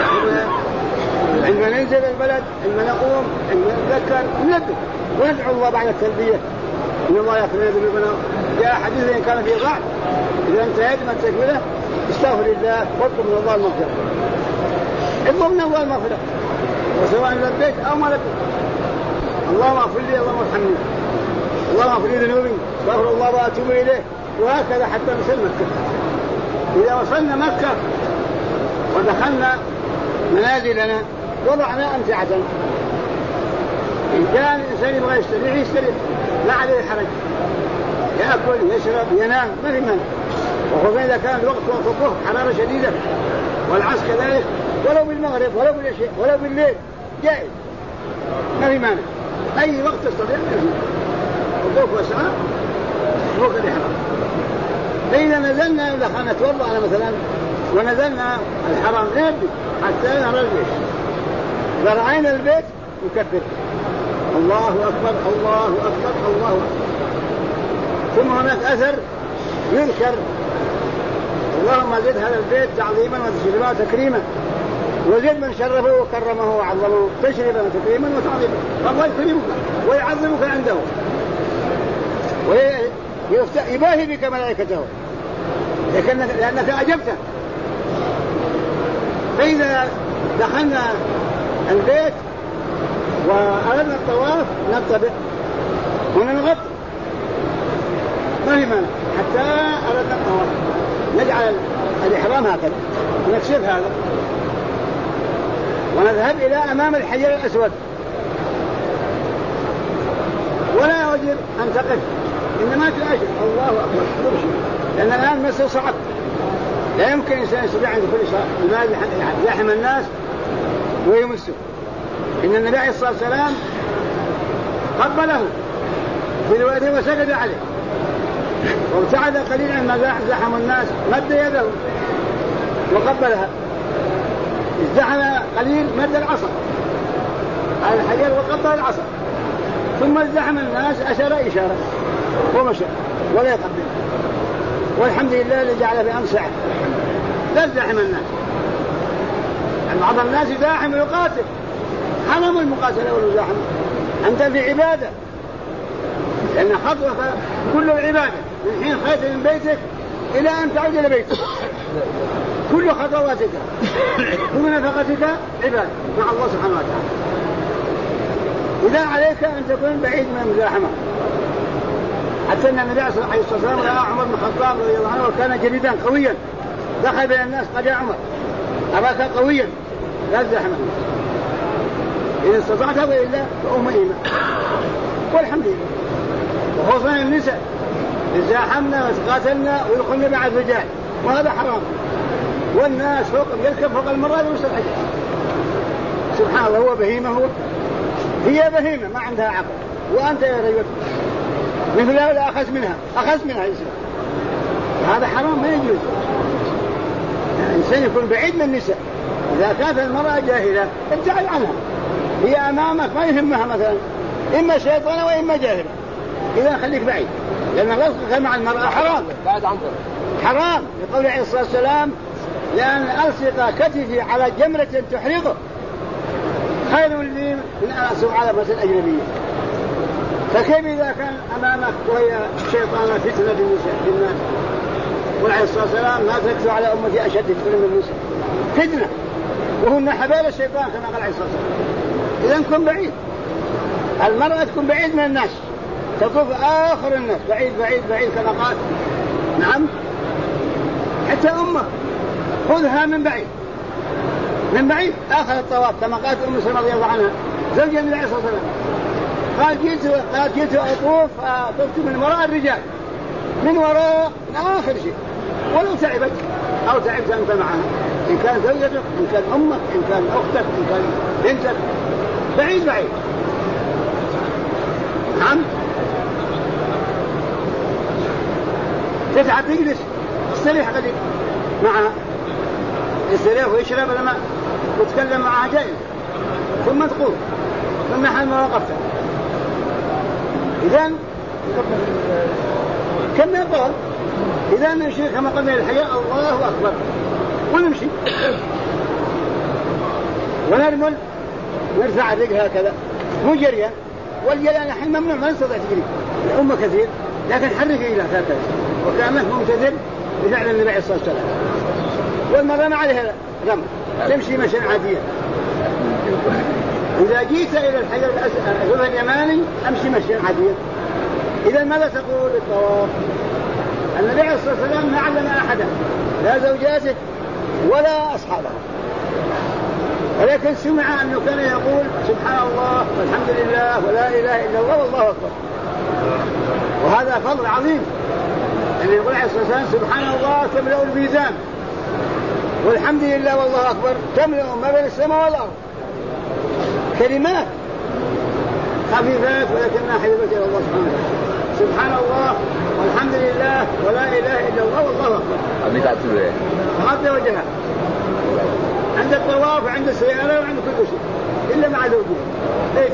عندما ننزل البلد، عندما نقوم، عندما نتذكر نلبي وندعو الله بعد التلبية إن الله يغفر لنا ذنوبنا. جاء حديث إن كان في ضعف إذا انتهيت من التكبيرة استغفر الله واطلب من الله المغفرة، اطلب من الله المغفرة وسواء لبيت أو ما لبيت. اللهم اغفر لي، اللهم ارحمني، اللهم اغفر لي ذنوبي واغفر الله واتوب إليه، وهكذا حتى نصل مكة. إذا وصلنا مكة ودخلنا منازلنا وضعنا أمتعة، إن كان الإنسان يبغى يستريح يستريح لا عليه حرج، يأكل يشرب ينام ما في مانع. وخصوصا إذا كان الوقت وقت الظهر حرارة شديدة والعصر كذلك، ولو بالمغرب ولو بالعشاء ولو بالليل جائز ما في مانع، أي وقت تستطيع الظهر والساعة فوق الإحرام. فإذا نزلنا دخلنا نتوضأ مثلا ونزلنا الحرام نبدأ حتى نرى البيت، إذا رأينا البيت نكبر الله أكبر الله أكبر الله أكبر. ثم هناك أثر يذكر اللهم زد هذا البيت تعظيما وتشريفا وتكريما، وزد من شرفه وكرمه وعظمه تشريفا وتكريما وتعظيما. الله يكرمك ويعظمك عنده ويباهي بك ملائكته لأنك أجبته. فإذا دخلنا البيت وأردنا الطواف نطبق وننغط ما في مانع حتى أردنا الطواف نجعل الإحرام هكذا ونكشف هذا ونذهب إلى أمام الحجر الأسود ولا يجب أن تقف إنما تأجل الله أكبر تمشي لأن الآن مسه صعب لا يمكن إنسان يستطيع عند كل صلاة لماذا يحم الناس ويمسه إن النبي عليه الصلاة والسلام قبله في الوادي وسجد عليه وابتعد قليلا عما زحم الناس مد يده وقبلها ازدحم قليل مد العصا على الحجر وقبل العصا ثم ازدحم الناس أشار إشارة ومشى ولا يقبل والحمد لله الذي جعل بأمس ساعة لا ازدحم الناس يعني بعض الناس يزاحم ويقاتل حرم المقاتلة والمزاحمة أنت في عبادة لأن خطوة كل العبادة من حين خرجت من بيتك إلى أن تعود إلى بيتك كل خطواتك كل نفقتك عبادة مع الله سبحانه وتعالى إذا عليك أن تكون بعيد من المزاحمة حتى أن النبي عليه الصلاة والسلام رأى عمر بن الخطاب رضي الله عنه وكان جليدا قويا دخل بين الناس قال يا عمر أراك قويا لا تزاحمه إن استطعت وإلا فأم إيمان والحمد لله وخصوصا النساء تزاحمنا وتقاتلنا ويدخلنا مع الرجال وهذا حرام والناس فوق يركب فوق المرأة ويوصل الحجر سبحان الله هو بهيمة هو هي بهيمة ما عندها عقل وأنت يا رجل مثل هذا أخذ منها أخذ منها الإسلام هذا حرام ما يجوز الإنسان يكون بعيد من النساء إذا كانت المرأة جاهلة ابتعد عنها هي أمامك ما يهمها مثلا إما شيطانة وإما جاهلة إذا خليك بعيد لأن الرزق مع المرأة حرام حرام لقول عليه الصلاة والسلام لأن ألصق كتفي على جمرة تحرقه خير لي من أن أصب على مثل أجنبية فكيف إذا كان أمامك وهي شيطانة فتنة بالناس وعليه الصلاة والسلام ما تكتب على أمتي أشد فتنة من النساء فتنة وهن حبال الشيطان كما قال عليه الصلاة والسلام إذا كن بعيد المرأة تكون بعيد من الناس تطوف آخر الناس بعيد بعيد بعيد كما قال نعم حتى أمه خذها من بعيد من بعيد آخر الطواف كما قالت أم سلمة رضي الله عنها زوجها النبي عليه الصلاة والسلام قال جيت قال جيت أطوف طفت من وراء الرجال من وراء آخر شيء ولو تعبت أو تعبت أنت معها إن كان زوجتك إن كان أمك إن كان أختك إن كان بنتك بعيد بعيد نعم تتعب تجلس استريح قليل معها يستريح ويشرب الماء وتكلم معها جائز ثم تقول ثم حال ما وقفت إذن كم يقول إذا نمشي كما قلنا الحياة الله أكبر ونمشي ونرمل نرفع الرجل هكذا مو جريا والجريان الحين ممنوع ما نستطيع تجري الأمة كثير لكن حرك إلى هكذا وكان ممتثل بفعل النبي عليه الصلاة والسلام والمرة ما عليها رمل تمشي مشيا عاديا إذا جيت إلى الحجر الأسود اليماني أمشي مشيا عاديا إذا ماذا تقول الطواف النبي عليه الصلاة والسلام ما علم أحدا لا زوجاته ولا أصحابه ولكن سمع أنه كان يقول سبحان الله والحمد لله ولا إله إلا الله والله أكبر وهذا فضل عظيم أن يقول عليه الصلاة والسلام سبحان الله تملأ الميزان والحمد لله والله أكبر تملأ ما بين السماء والأرض كلمات خفيفات ولكنها حبيبة إلى الله سبحانه وتعالى سبحان الله والحمد لله ولا إله إلا الله والله أكبر غض وجهها عند الطواف وعند السيارة وعند كل شيء إلا مع زوجها ليس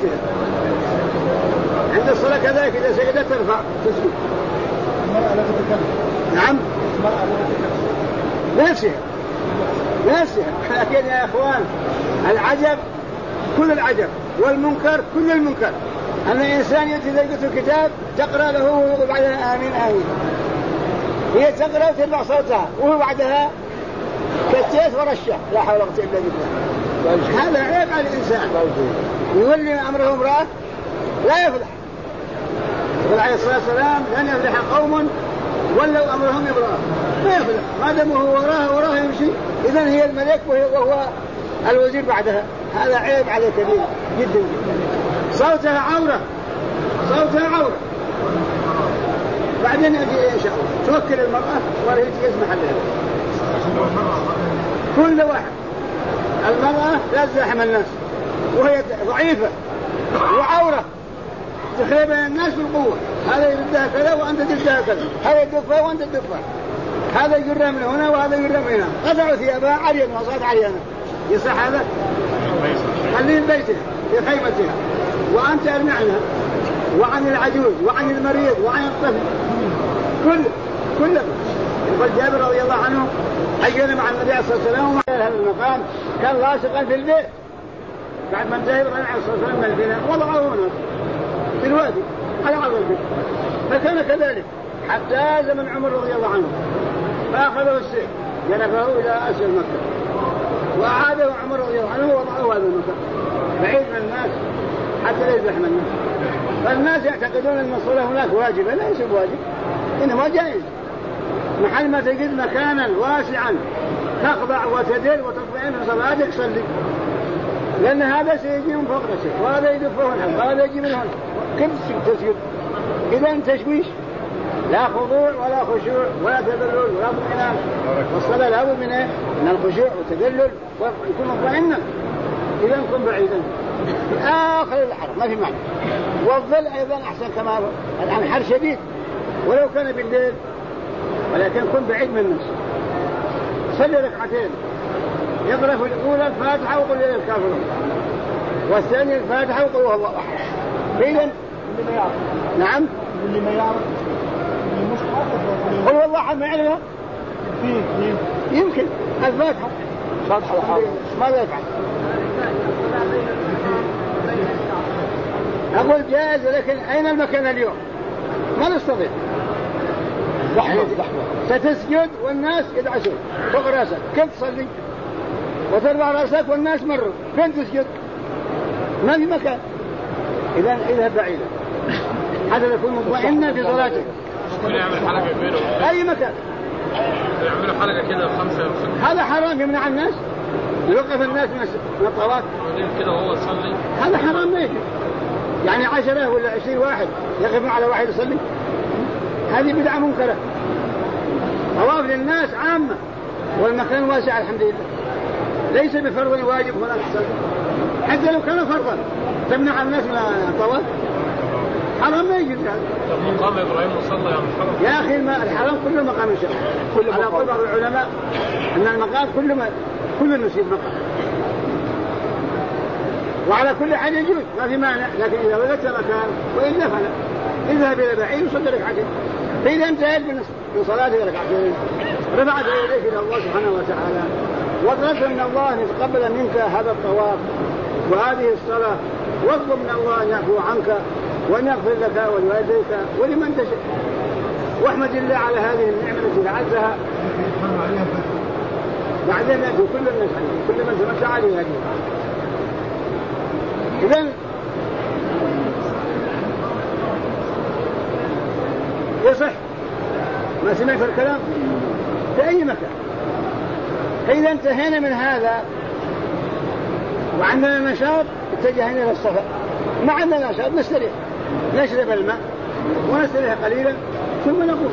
عند الصلاة كذلك إذا سجدت ترفع تسجد المرأة لا تتكلم نعم المرأة لا تتكلم بنفسها بنفسها لكن يا إخوان العجب كل العجب والمنكر كل المنكر أن الإنسان يأتي زوجته الكتاب تقرأ له وبعدها آمين آمين هي تقرأ وترفع صوتها وهو بعدها كالتيس ورشة لا حول ولا قوة إلا بالله هذا عيب على الإنسان. يولي أمره امرأة لا يفلح. يقول عليه الصلاة والسلام لن يفلح قوم ولوا أمرهم امرأة ما يفلح ما دام هو وراها وراها يمشي إذن هي الملك وهو الوزير بعدها. هذا عيب عليه كبير جدا جدا. صوتها عورة صوتها عورة. بعدين يجي إن شاء الله توكل المرأة ولا يسمح لها. كل واحد المرأة لا تزاحم الناس وهي ضعيفة وعورة تخرب بين الناس بالقوة. هذا يردها كذا وأنت تردها كذا. هذا يدفع وأنت تدفع. هذا يجرها من هنا وهذا يجرها من هنا. قطعوا ثيابها عريا وصاد عريانا. يصح هذا؟ خليه بيتها في خيمتها وأنت أرمي عنها وعن العجوز وعن المريض وعن الطفل كل كله. يقول جابر رضي الله عنه حجنا مع النبي عليه الصلاة والسلام ومع هذا المقام كان لاصقا في البيت. بعد ما انتهى النبي عليه الصلاة والسلام من البناء وضعه هنا في الوادي على عرض البيت. فكان كذلك حتى زمن عمر رضي الله عنه فأخذه السيف جنفه إلى أسفل مكة وأعاده عمر رضي الله عنه ووضعه هذا المكان بعيد من الناس حتى لا يزحم الناس. فالناس يعتقدون أن الصلاة هناك واجبة. لا يصير واجب إنما جائز. محل ما تجد مكانا واسعا تخضع وتدل وتطمئن في صلاتك صلي لأن هذا سيجي من فوق رأسك وهذا يدفه هنا وهذا يجي من هنا كيف تسجد؟ إذن تشويش لا خضوع ولا خشوع ولا تذلل ولا اطمئنان. والصلاة لابد من إيه؟ من الخشوع والتذلل ويكون مطمئنا. إذا كن بعيدا في آخر الحرم ما في معنى. والظل أيضا أحسن كما الآن حر شديد ولو كان بالليل ولكن كن بعيد من الناس. صلي ركعتين يقرأ في الأولى الفاتحة وقل إلى الكافرون والثانية الفاتحة وقل هو الله أحد. إذن نعم اللي ما يعرف قل والله أحد ما يعرفها يمكن الفاتحة فاتحة وحاول ماذا يفعل؟ أقول جائز لكن أين المكان اليوم؟ ما نستطيع. زحمة زحمة. ستسجد والناس يدعسون فوق رأسك كيف تصلي؟ وترفع رأسك والناس مروا فين تسجد؟ ما في مكان. إذا اذهب بعيدا حتى تكون مطمئنا في صلاتك. يعمل حلقة بينهم أي مكان يعملوا حلقة كده خمسة هذا حرام يمنع الناس يوقف الناس من الطواف كده وهو يصلي. هذا حرام ما يجب. يعني عشرة ولا عشرين واحد يقفون على واحد يصلي هذه بدعة منكرة. طواف للناس عامة والمكان واسع الحمد لله ليس بفرض واجب هنا الحصل. حتى لو كان فرضا تمنع الناس من الطواف حرام ما يجب. مقام إبراهيم مصلى يا يا أخي الحرام كل مقام إن شاء الله. على قول بعض العلماء أن المقام كل ما كل نسيب مقام وعلى كل حال يجوز ما في مانع. لكن إذا وجدت مكان وإلا فلا اذهب إلى بعيد وصلي ركعتين. فإذا انتهيت من صلاتك ركعتين رفعت إليك إلى الله سبحانه وتعالى وطلبت من الله أن يتقبل منك هذا الطواف وهذه الصلاة واطلب من الله أن يعفو عنك وأن يغفر لك ولوالديك ولمن تشاء واحمد الله على هذه النعمة التي أعزها. بعدين يأتي كل الناس عليه كل من تمشى عليه هذه. إذن يصح ما سمعت الكلام في أي مكان. فإذا انتهينا من هذا وعندنا نشاط اتجهنا إلى الصفا. ما عندنا نشاط نستريح نشرب الماء ونستريح قليلا ثم نقوم.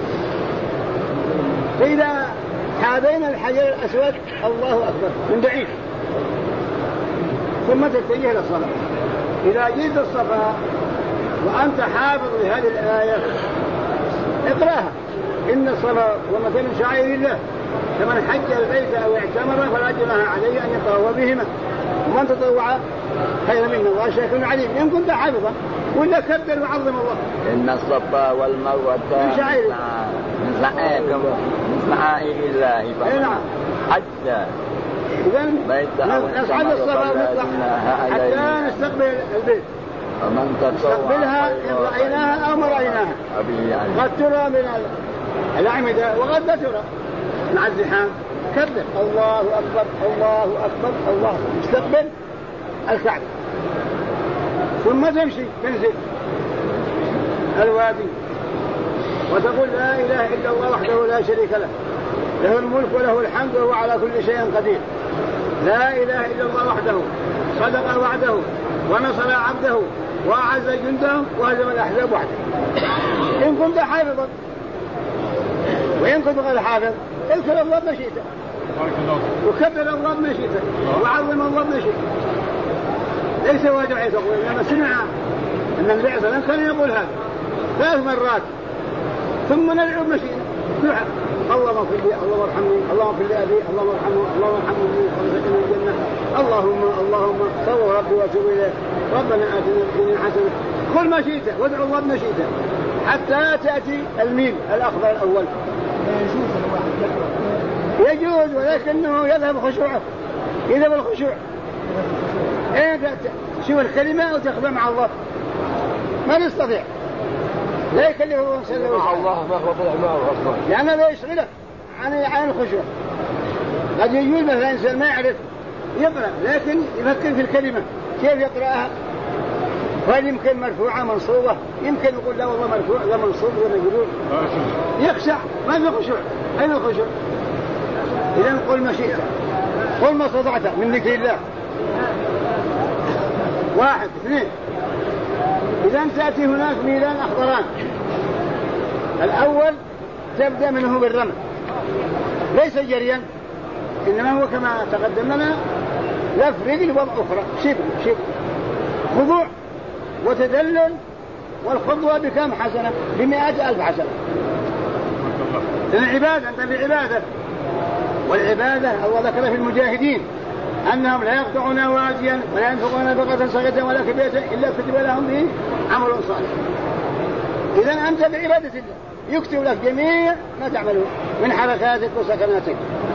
فإذا حاذينا الحجر الأسود الله أكبر من بعيد ثم تتجه إلى الصلاة. إذا جئت الصفا وأنت حافظ لهذه الآية اقرأها إن الصلاة ومثل شعائر الله فمن حج البيت أو اعتمر فلا جناح عليه أن يطوف بهما ومن تطوع خيرا من الله شاكر عليم. إن كنت حافظا ولا كبر وعظم الله. إن الصفا والمروة من شعائر الله نعم. حتى إذن نصعد الصفا ونطلع حتى نستقبل البيت ومن نستقبلها إن رأيناها أو ما رأيناها قد ترى من الأعمدة وقد لا ترى مع الزحام كبر الله أكبر الله أكبر الله أكبر مستقبل الكعبة، ثم تمشي تنزل الوادي وتقول لا إله إلا الله وحده لا شريك له له الملك وله الحمد وهو على كل شيء قدير. لا إله إلا الله وحده صدق وعده ونصر عبده وأعز جنده وهزم الأحزاب وحده. إن كنت حافظا، وإن كنت غير حافظ اذكر الله بمشيئته وكبر الله بمشيئته وعظم الله بمشيئته. ليس واجب عليه تقول، لما سمع أن النبي صلى الله عليه وسلم كان يقول هذا ثلاث مرات ثم ندعو بمشيئته دعاء اللهم اغفر لي اللهم ارحمني اللهم اغفر لي أبي اللهم ارحمه اللهم ارحمني وارزقني الجنة اللهم اللهم صل ربي واتوب إليه ربنا آتنا في الدنيا حسنة. قل مشيئته وادعو الله بمشيئته حتى تأتي الميل الأخضر الأول. يجوز ولكنه يذهب خشوعه يذهب الخشوع. ايه شوف الكلمة وتخبر مع الله ما نستطيع، لا يكلف الله نفسا مع الله ما هو بالأعمال أصلا، لأنه لا يشغله عن عن الخشوع. قد يجوز مثلا إنسان ما يعرف يقرأ لكن يفكر في الكلمة كيف يقرأها، وهل يمكن مرفوعة منصوبة، يمكن يقول لا والله مرفوع لا منصوب ولا مجرور، يخشع ما في خشوع. أين الخشوع؟ إذن قل مشيئة قل ما استطعت من ذكر الله. واحد اثنين إذن تأتي هناك ميلان أخضران. الأول تبدأ منه بالرمل ليس جريا إنما هو كما تقدم لنا لف رجل وضع أخرى شبر شبر خضوع وتدلل. والخطوة بكم حسنة؟ بمئة ألف حسنة. العبادة أنت في عبادة، والعبادة الله ذكر في المجاهدين أنهم لا يقطعون واديا ولا ينفقون نفقة صغيرة ولا كبيرة إلا كتب لهم به عمل صالح. إذن أنت بعبادة الله يكتب لك جميع ما تعمله من حركاتك وسكناتك.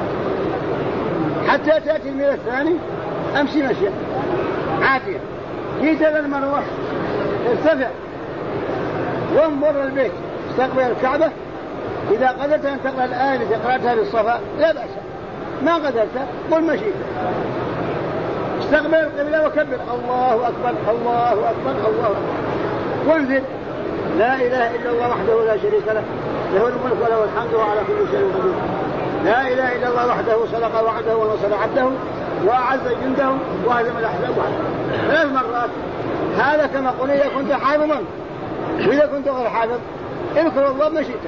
حتى تأتي الميل الثاني أمشي مشيا عافية جيت إلى المروة ارتفع وانظر البيت استقبل الكعبة. إذا قدرت أن تقرأ الآية التي قرأتها بالصفا لا بأس، ما قدرت قل مشيئة استقبل القبلة وكبر الله أكبر الله أكبر الله أكبر. وانزل لا إله إلا الله وحده لا شريك له له الملك وله الحمد وعلى كل شيء قدير. لا إله إلا الله وحده صدق وعده ونصر عبده وأعز جنده وهزم الأحزاب وحده. ثلاث مرات. هذا كما قل إذا كنت حافظا، وإذا كنت غير حافظ اذكر الله بمشيئته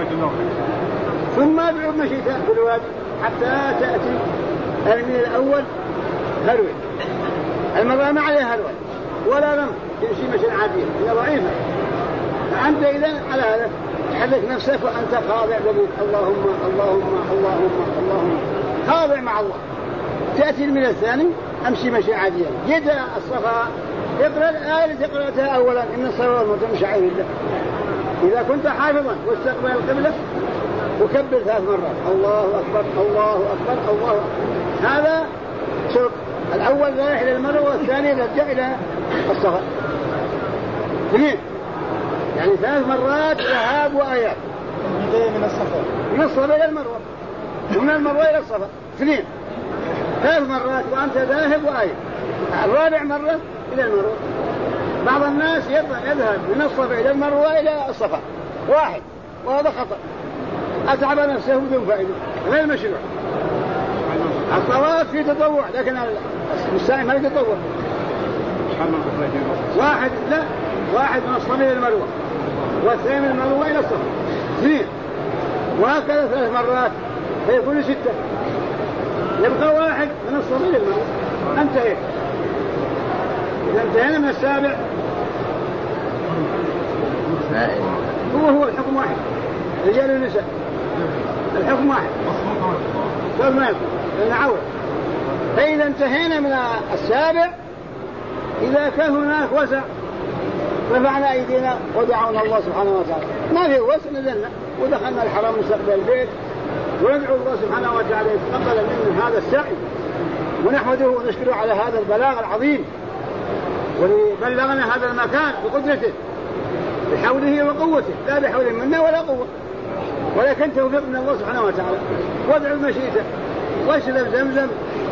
ثم ادعو بمشيئته في الوادي حتى تأتي الميل الأول هرول. المرة ما عليها هرول ولا لم تمشي مشي عادية هي ضعيفة. فأنت إذن على هذا تحرك نفسك وأنت خاضع بذلك اللهم اللهم اللهم اللهم خاضع مع الله. تأتي الميل الثاني أمشي مشي عادية جد الصفا اقرأ الآية التي قرأتها أولا إن الصفا والمروة من شعائر الله. إذا كنت حافظا واستقبل القبلة وكبر ثلاث مرات الله أكبر الله أكبر الله أكبر. هذا شوف الأول رايح إلى المروة والثاني رجع إلى الصفا اثنين يعني ثلاث مرات ذهاب وآيات من الصفا من الصفا إلى المروة ومن المروة إلى الصفا اثنين ثلاث مرات وأنت ذاهب وآية. الرابع مرة إلى المروة. بعض الناس يذهب من الصفا إلى المروة إلى الصفا واحد وهذا خطأ أتعب نفسه بدون فائدة غير مشروع. الطواف في تطوع لكن السائل ما يتطوع. واحد لا واحد من الصفا إلى المروة والثاني من المروة إلى الصفا اثنين وهكذا ثلاث مرات فيكون ستة. يبقى واحد من الصفا إلى المروة انتهي. إذا انتهينا من السابع هو هو الحكم واحد رجال ونساء الحكم واحد صار ما يكون لأن عورة. فإذا انتهينا من السابع إذا كان هناك وسع رفعنا أيدينا ودعونا الله سبحانه وتعالى. ما في وسع نزلنا ودخلنا الحرم مستقبل البيت وندعو الله سبحانه وتعالى يتقبل منا هذا السعي ونحمده ونشكره على هذا البلاغ العظيم ولبلغنا هذا المكان بقدرته بحوله وقوته لا بحول منا ولا قوة ولكن توفيق من الله سبحانه وتعالى. وادعو المشيئة واشرب زمزم.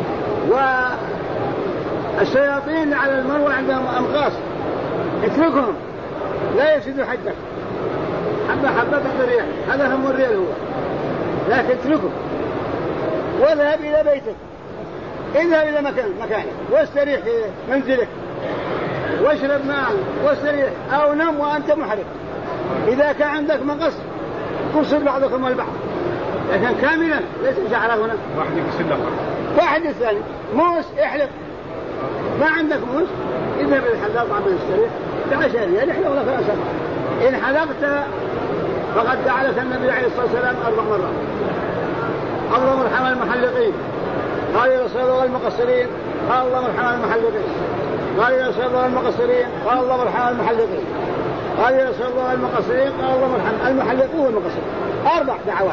والشياطين على المروة عندهم أمقاص، اتركهم لا يفسدوا حجك. حبة حبة الطريق هذا هم الريال هو، لكن اتركه واذهب إلى بيتك، اذهب إلى مكان مكانك واستريح في منزلك واشرب معا واستريح أو نم وأنت محرق. إذا كان عندك مقص قصر بعضكم البعض، لكن كاملا ليس شعره هنا. واحد يكسر واحد الثاني موس احلق، ما عندك موس اذهب إلى الحلاق عمل الشريح بعشر ريال يحلق لك رأسك. إن حلقت فقد جعلك النبي عليه الصلاة والسلام أربع مرات. اللهم ارحم المحلقين، قال يا رسول الله المقصرين، قال اللهم ارحم المحلقين، قال يا رسول الله المقصرين، قال اللهم ارحم المحلقين، قال يا رسول الله المقصرين، قال اللهم ارحم المحلقين والمقصرين. أربع دعوات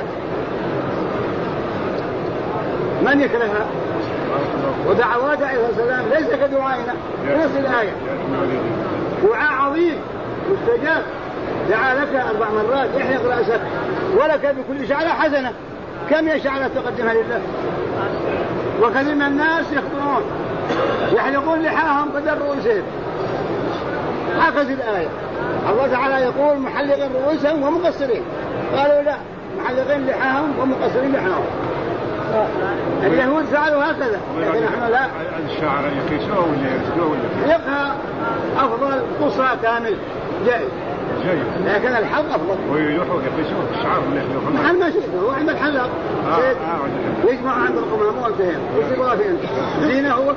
من يكرهها؟ ودعوات عليه الصلاة والسلام ليس كدعائنا، نفس الآية دعاء عظيم مستجاب. دعا لك أربع مرات احلق رأسك ولك بكل شعرة حسنة. كم يا شعرة تقدمها لله؟ وكثير من الناس يخطئون يحلقون لحاهم قدر رؤوسهم. هكذا الآية الله تعالى يقول محلقين رؤوسهم ومقصرين، قالوا لا محلقين لحاهم ومقصرين لحاهم. اليهود فعلوا هكذا، لكن نحن لا. الشعر يقيسوه ولا يرسلوه ولا يقها أفضل قصة كامل جائز، لكن الحلق أفضل. ويروحوا يقيسوه الشعر ولا يحلقون؟ محل ما شئته هو عند الحلاق يجمع عند القمام وانتهين. وش يبغى فين؟ زينة هو.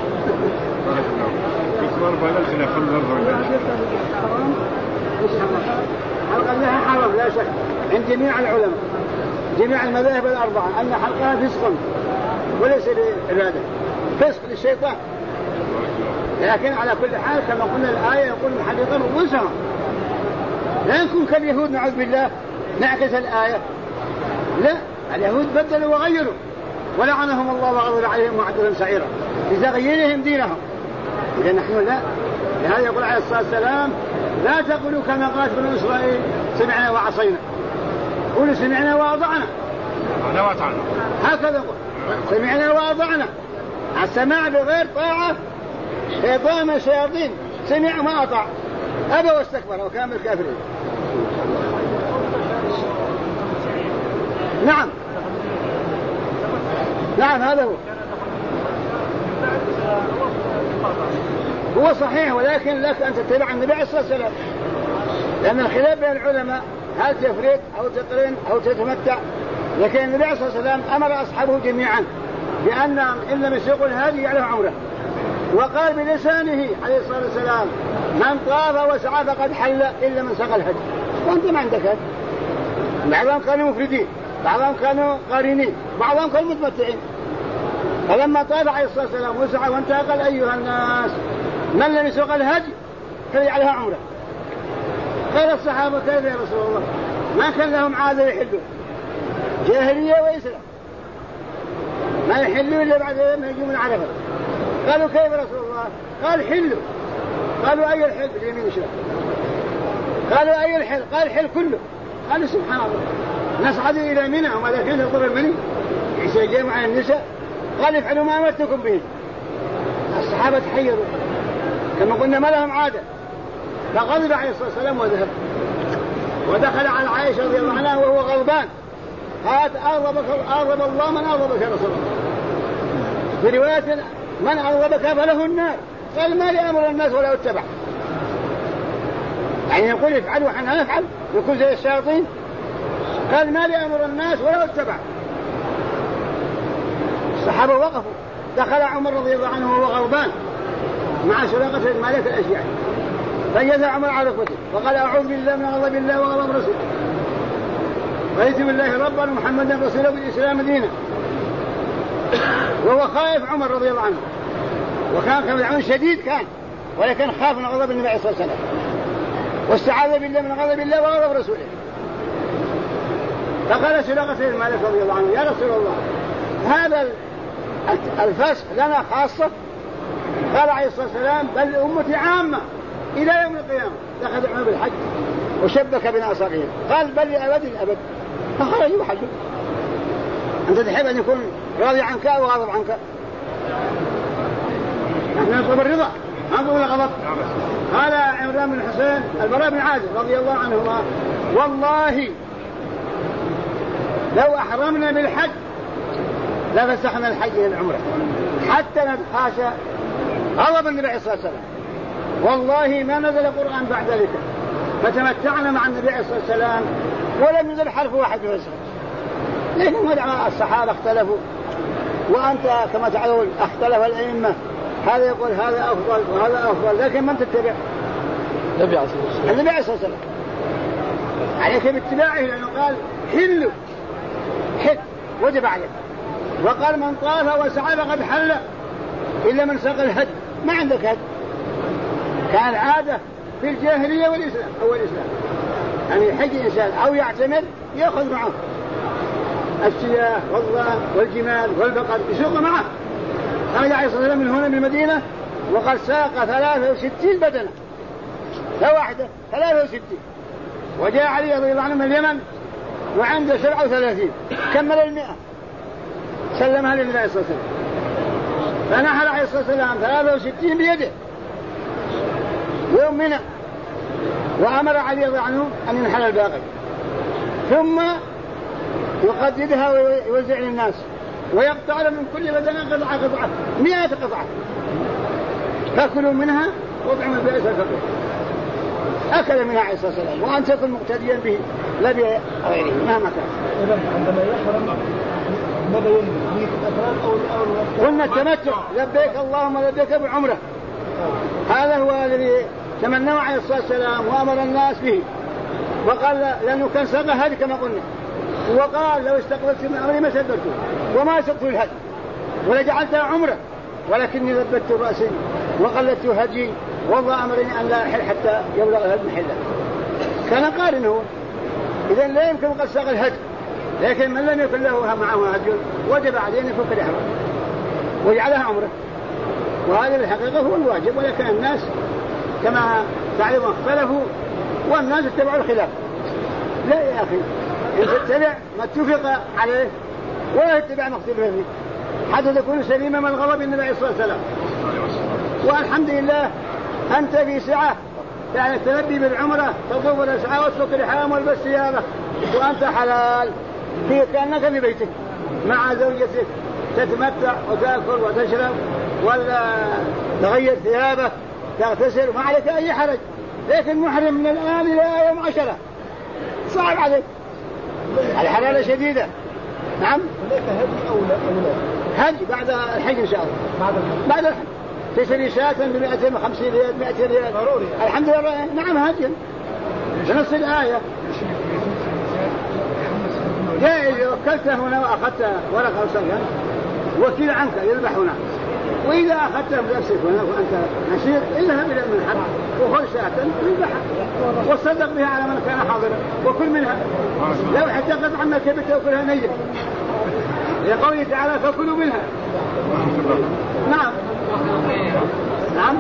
يكبر بلغ إلى خمس مرات. حلقة لها حرام لا شك عند جميع العلماء، جميع المذاهب الأربعة، أن حلقها فسق وليس لعبادة، فسق للشيطان. لكن على كل حال كما قلنا الآية يقول محلقين رؤوسهم، لا نكون كاليهود نعوذ بالله نعكس الآية. لا، اليهود بدلوا وغيروا ولعنهم الله وغضب عليهم وأعد لهم سعيرا لتغييرهم دينهم. إذا نحن لا. لهذا يقول عليه الصلاة والسلام لا تقولوا كما قالت بنو إسرائيل سمعنا وعصينا، قولوا سمعنا وأطعنا. هكذا قل سمعنا وأطعنا. السماع بغير طاعة شيطان من الشياطين، سمع ما أطاع أبى واستكبر وكان من الكافرين. نعم نعم هذا هو هو صحيح، ولكن لك أن تتبع النبي عليه الصلاة والسلام، لأن الخلاف بين العلماء هل تفرد أو تقرن أو تتمتع. لكن النبي عليه الصلاة والسلام أمر أصحابه جميعا بأنهم إن لم يسوقوا الهادي يعلم عمره، وقال بلسانه عليه الصلاة والسلام من طاف وسعى فقد حل إلا من سقى الهدي. وأنت ما عندك هدي. بعضهم كانوا مفردين، بعضهم كانوا قارنين، بعضهم كانوا متمتعين. فلما طاف عليه الصلاة والسلام وسعى وانتهى قال أيها الناس من لم يسوق الهدي فليعلها عمره. قال الصحابة كيف يا رسول الله؟ ما كان لهم عادة يحلوا، جاهلية وإسلام ما يحلوا إلا بعد ما يجوا من عرفة. قالوا كيف رسول الله؟ قال حلوا. قالوا أي الحل؟ باليمين والشمال. قالوا أي الحل؟ قال حل كله. قالوا سبحان الله نصعد إلى منى وما ذا كان يضر المني عيسى جمع النساء. قال افعلوا ما أمرتكم به. الصحابة تحيروا كما قلنا ما لهم عادة، فغضب عليه الصلاة والسلام وذهب ودخل على عائشة رضي الله عنها وهو غضبان. قالت أغضبك أغضب الله من أغضبك يا رسول الله. في رواية من أغضبك فله النار. قال ما لي أمر الناس ولا اتبع، يعني يقول افعل وحنا نفعل يكون زي الشياطين. قال ما لي أمر الناس ولا اتبع. الصحابة وقفوا. دخل عمر رضي الله عنه وهو غضبان مع سراقة المالك الأشياء، فجزع عمر على ركبته وقال أعوذ بالله من غضب الله وغضب رسوله، رضيت بالله ربا ومحمدا رسولا بالإسلام دينا. وهو خائف عمر رضي الله عنه، وكان كان شديد كان، ولكن خاف من غضب النبي صلى الله عليه وسلم واستعاذ بالله من غضب الله وغضب رسوله. فقال سراقة المالك رضي الله عنه يا رسول الله هذا الفسق لنا خاصة؟ قال عليه الصلاة والسلام بل أمتي عامة إلى يوم القيامة. دخل عمر بالحج وشبك بين أصابعهم قال بل لأبد الأبد. فخرجوا وحجوا. أنت تحب أن يكون راضي عنك أو غاضب عنك؟ نحن نطلب الرضا ما نقول الغضب. قال عمران بن حسين البراء بن عازب رضي الله عنهما والله لو أحرمنا بالحج لفسحنا الحج إلى العمرة حتى نتحاشى غضب النبي عليه الصلاة والسلام. والله ما نزل القرآن بعد ذلك فتمتعنا مع النبي عليه الصلاة والسلام ولم ينزل حرف واحد من السورة. لكن مدعى الصحابة اختلفوا وأنت كما تعلمون اختلف الأئمة هذا يقول هذا أفضل وهذا أفضل لكن من تتبع؟ النبي عليه الصلاة والسلام عليك باتباعه لأنه قال حلوا حل وجب عليك. وقال من طاف وسعى فقد حل إلا من ساق الهدي. ما عندك هدي كان عادة في الجاهلية والإسلام أو الإسلام يعني يحج إنسان أو يعتمر يأخذ معه الشياه والضأن والجمال والبقر يسوق معه. خرج عليه الصلاة والسلام من هنا من المدينة وقد ساق ثلاثة وستين بدنة لا واحدة ثلاثة وستين. وجاء علي رضي الله عنه من اليمن وعنده سبعة وثلاثين كمل المئة سلمها للنبي عليه الصلاة والسلام. فنحل عليه الصلاة والسلام ثلاثة وستين بيده يوم منى وأمر علي رضي الله عنه أن ينحل الباقي ثم يقددها ويوزع للناس ويقطع من كل بدنة قطعة قطعة مئة قطعة فأكلوا منها وطعموا البائس الفقير. أكل منها عليه الصلاة والسلام وأن تكون مقتديا به لا بغيره مهما كان. عندما يحرم ماذا يلزم الأفراد أو قلنا التمتع لبيك اللهم لبيك بعمره هذا هو الذي تمنوا عليه الصلاة والسلام وأمر الناس به. وقال لأنه كان ساق هدي كما قلنا وقال لو استقبلت من أمري ما سدرته وما سقت الهدي ولجعلتها عمره ولكني لبت رأسي وقلت هدي والله أمرني أن لا أحل حتى يبلغ الهدي محله. كان قارن هو إذن لا يمكن قد ساق الهدي لكن من لم يكن له معه هدي وجب عليه أن يفك الإحرام ويجعلها عمره. وهذا الحقيقة هو الواجب ولكن الناس كما تعلمون اختلفوا والناس اتبعوا الخلاف. لا يا أخي إن تتبع ما اتفق عليه ولا تتبع ما اختلف فيه حتى تكون سليما من غضب النبي عليه الصلاة والسلام. والحمد لله أنت في سعة يعني التلبي بالعمرة تطوف والسعى واسلك الإحرام والبس ثيابه وأنت حلال في كأنك في بيتك مع زوجتك تتمتع وتأكل وتشرب ولا تغير ثيابك تغتسل وما عليك أي حرج. لكن محرم من الآن إلى يوم عشرة صعب عليك الحلالة شديدة. نعم هناك هدي أو لا هدي بعد الحج إن شاء الله بعد الحج بعد الحج تشتري شاة بمئتين وخمسين ريال مئتين ريال ضروري الحمد لله. نعم هدي بنص الآية جائز وكلته هنا وأخذت ورقة وسجن وكيل عنك يذبح هنا وإذا أخذت بنفسك هنا وأنت نشيط اذهب إلى المنحر وخذ شاة وذبحها وصدق بها على من كان حاضرا وكل منها لو حتى قطعا ما كبت وكلها نجد لقوله تعالى فكلوا منها. نعم نعم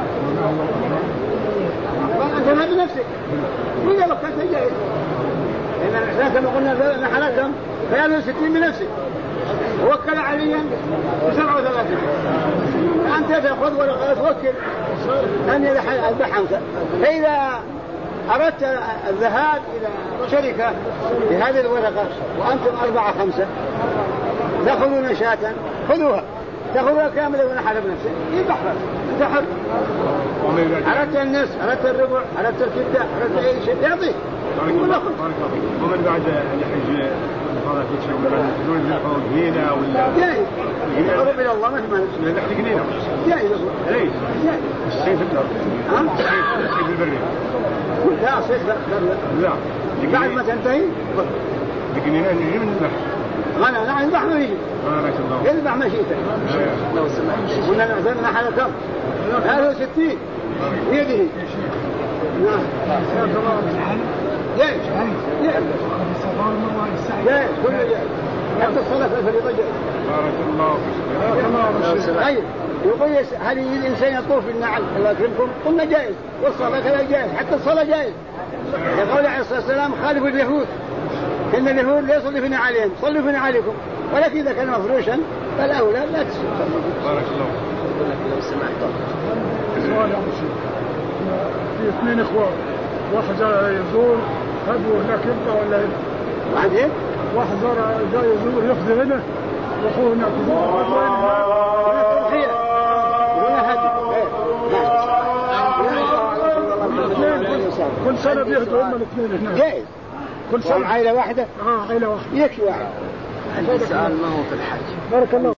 أنت ما بنفسك وإذا وكلت جائز لأن الإحسان كما قلنا نحلتهم ثلاثة وستين بنفسك ووكل عليا بسبعة وثلاثين فأنت تأخذ ولا توكل أن يذبح عنك. فإذا أردت الذهاب إلى شركة بهذه الورقة وأنتم أربعة خمسة تأخذون شاة خذوها تأخذها كاملة ونحل بنفسك يذبحها أنت حر. أردت النصف أردت الربع أردت الكبدة أردت أي شيء يعطيك ومن بعد الحج هذا في شيء ولا تقولون الحوض هنا ولا جاي يقرب إلى الله مهما نحن جنينة جاي ليش جاي الشيء في الأرض ها الشيء في البرية لا صيد لا لا بعد ما تنتهي الجنينة نجي من البحر غنى نعم يذبح ما يجي بارك الله يذبح ما شئت لو سمحت قلنا نعزمنا حلقة ثلاثة وستين بيده. نعم جاي جاي جاي كل جاي حتى الصلاة الفريضة جاي. بارك الله فيك. طيب يقول هل يجي الإنسان يطوف بالنعل الله يكرمكم قلنا جائز والصلاة كذا جائز حتى الصلاة جائز. يقول عليه الصلاة والسلام خالفوا اليهود إن اليهود لا يصلي في نعالهم صلوا في نعالكم ولكن إذا كان مفروشا فالأولى لا تسوق. بارك الله. أقول لك لو سمحت. سؤال يا أبو شيخ. في اثنين إخوان، واحد جاي يزور هدوه هناك يبقى ولا هنا؟ واحد إيه؟ واحد زار جاي يزور يقضي هنا وأخوه هناك يزور هدوه هنا. خير. هنا هدي. كل سنة بيهدوا هم الاثنين هنا. جائز. كل سنة عائلة واحدة. آه عائلة واحدة. يكفي واحد. السؤال ما هو في الحج. بارك الله.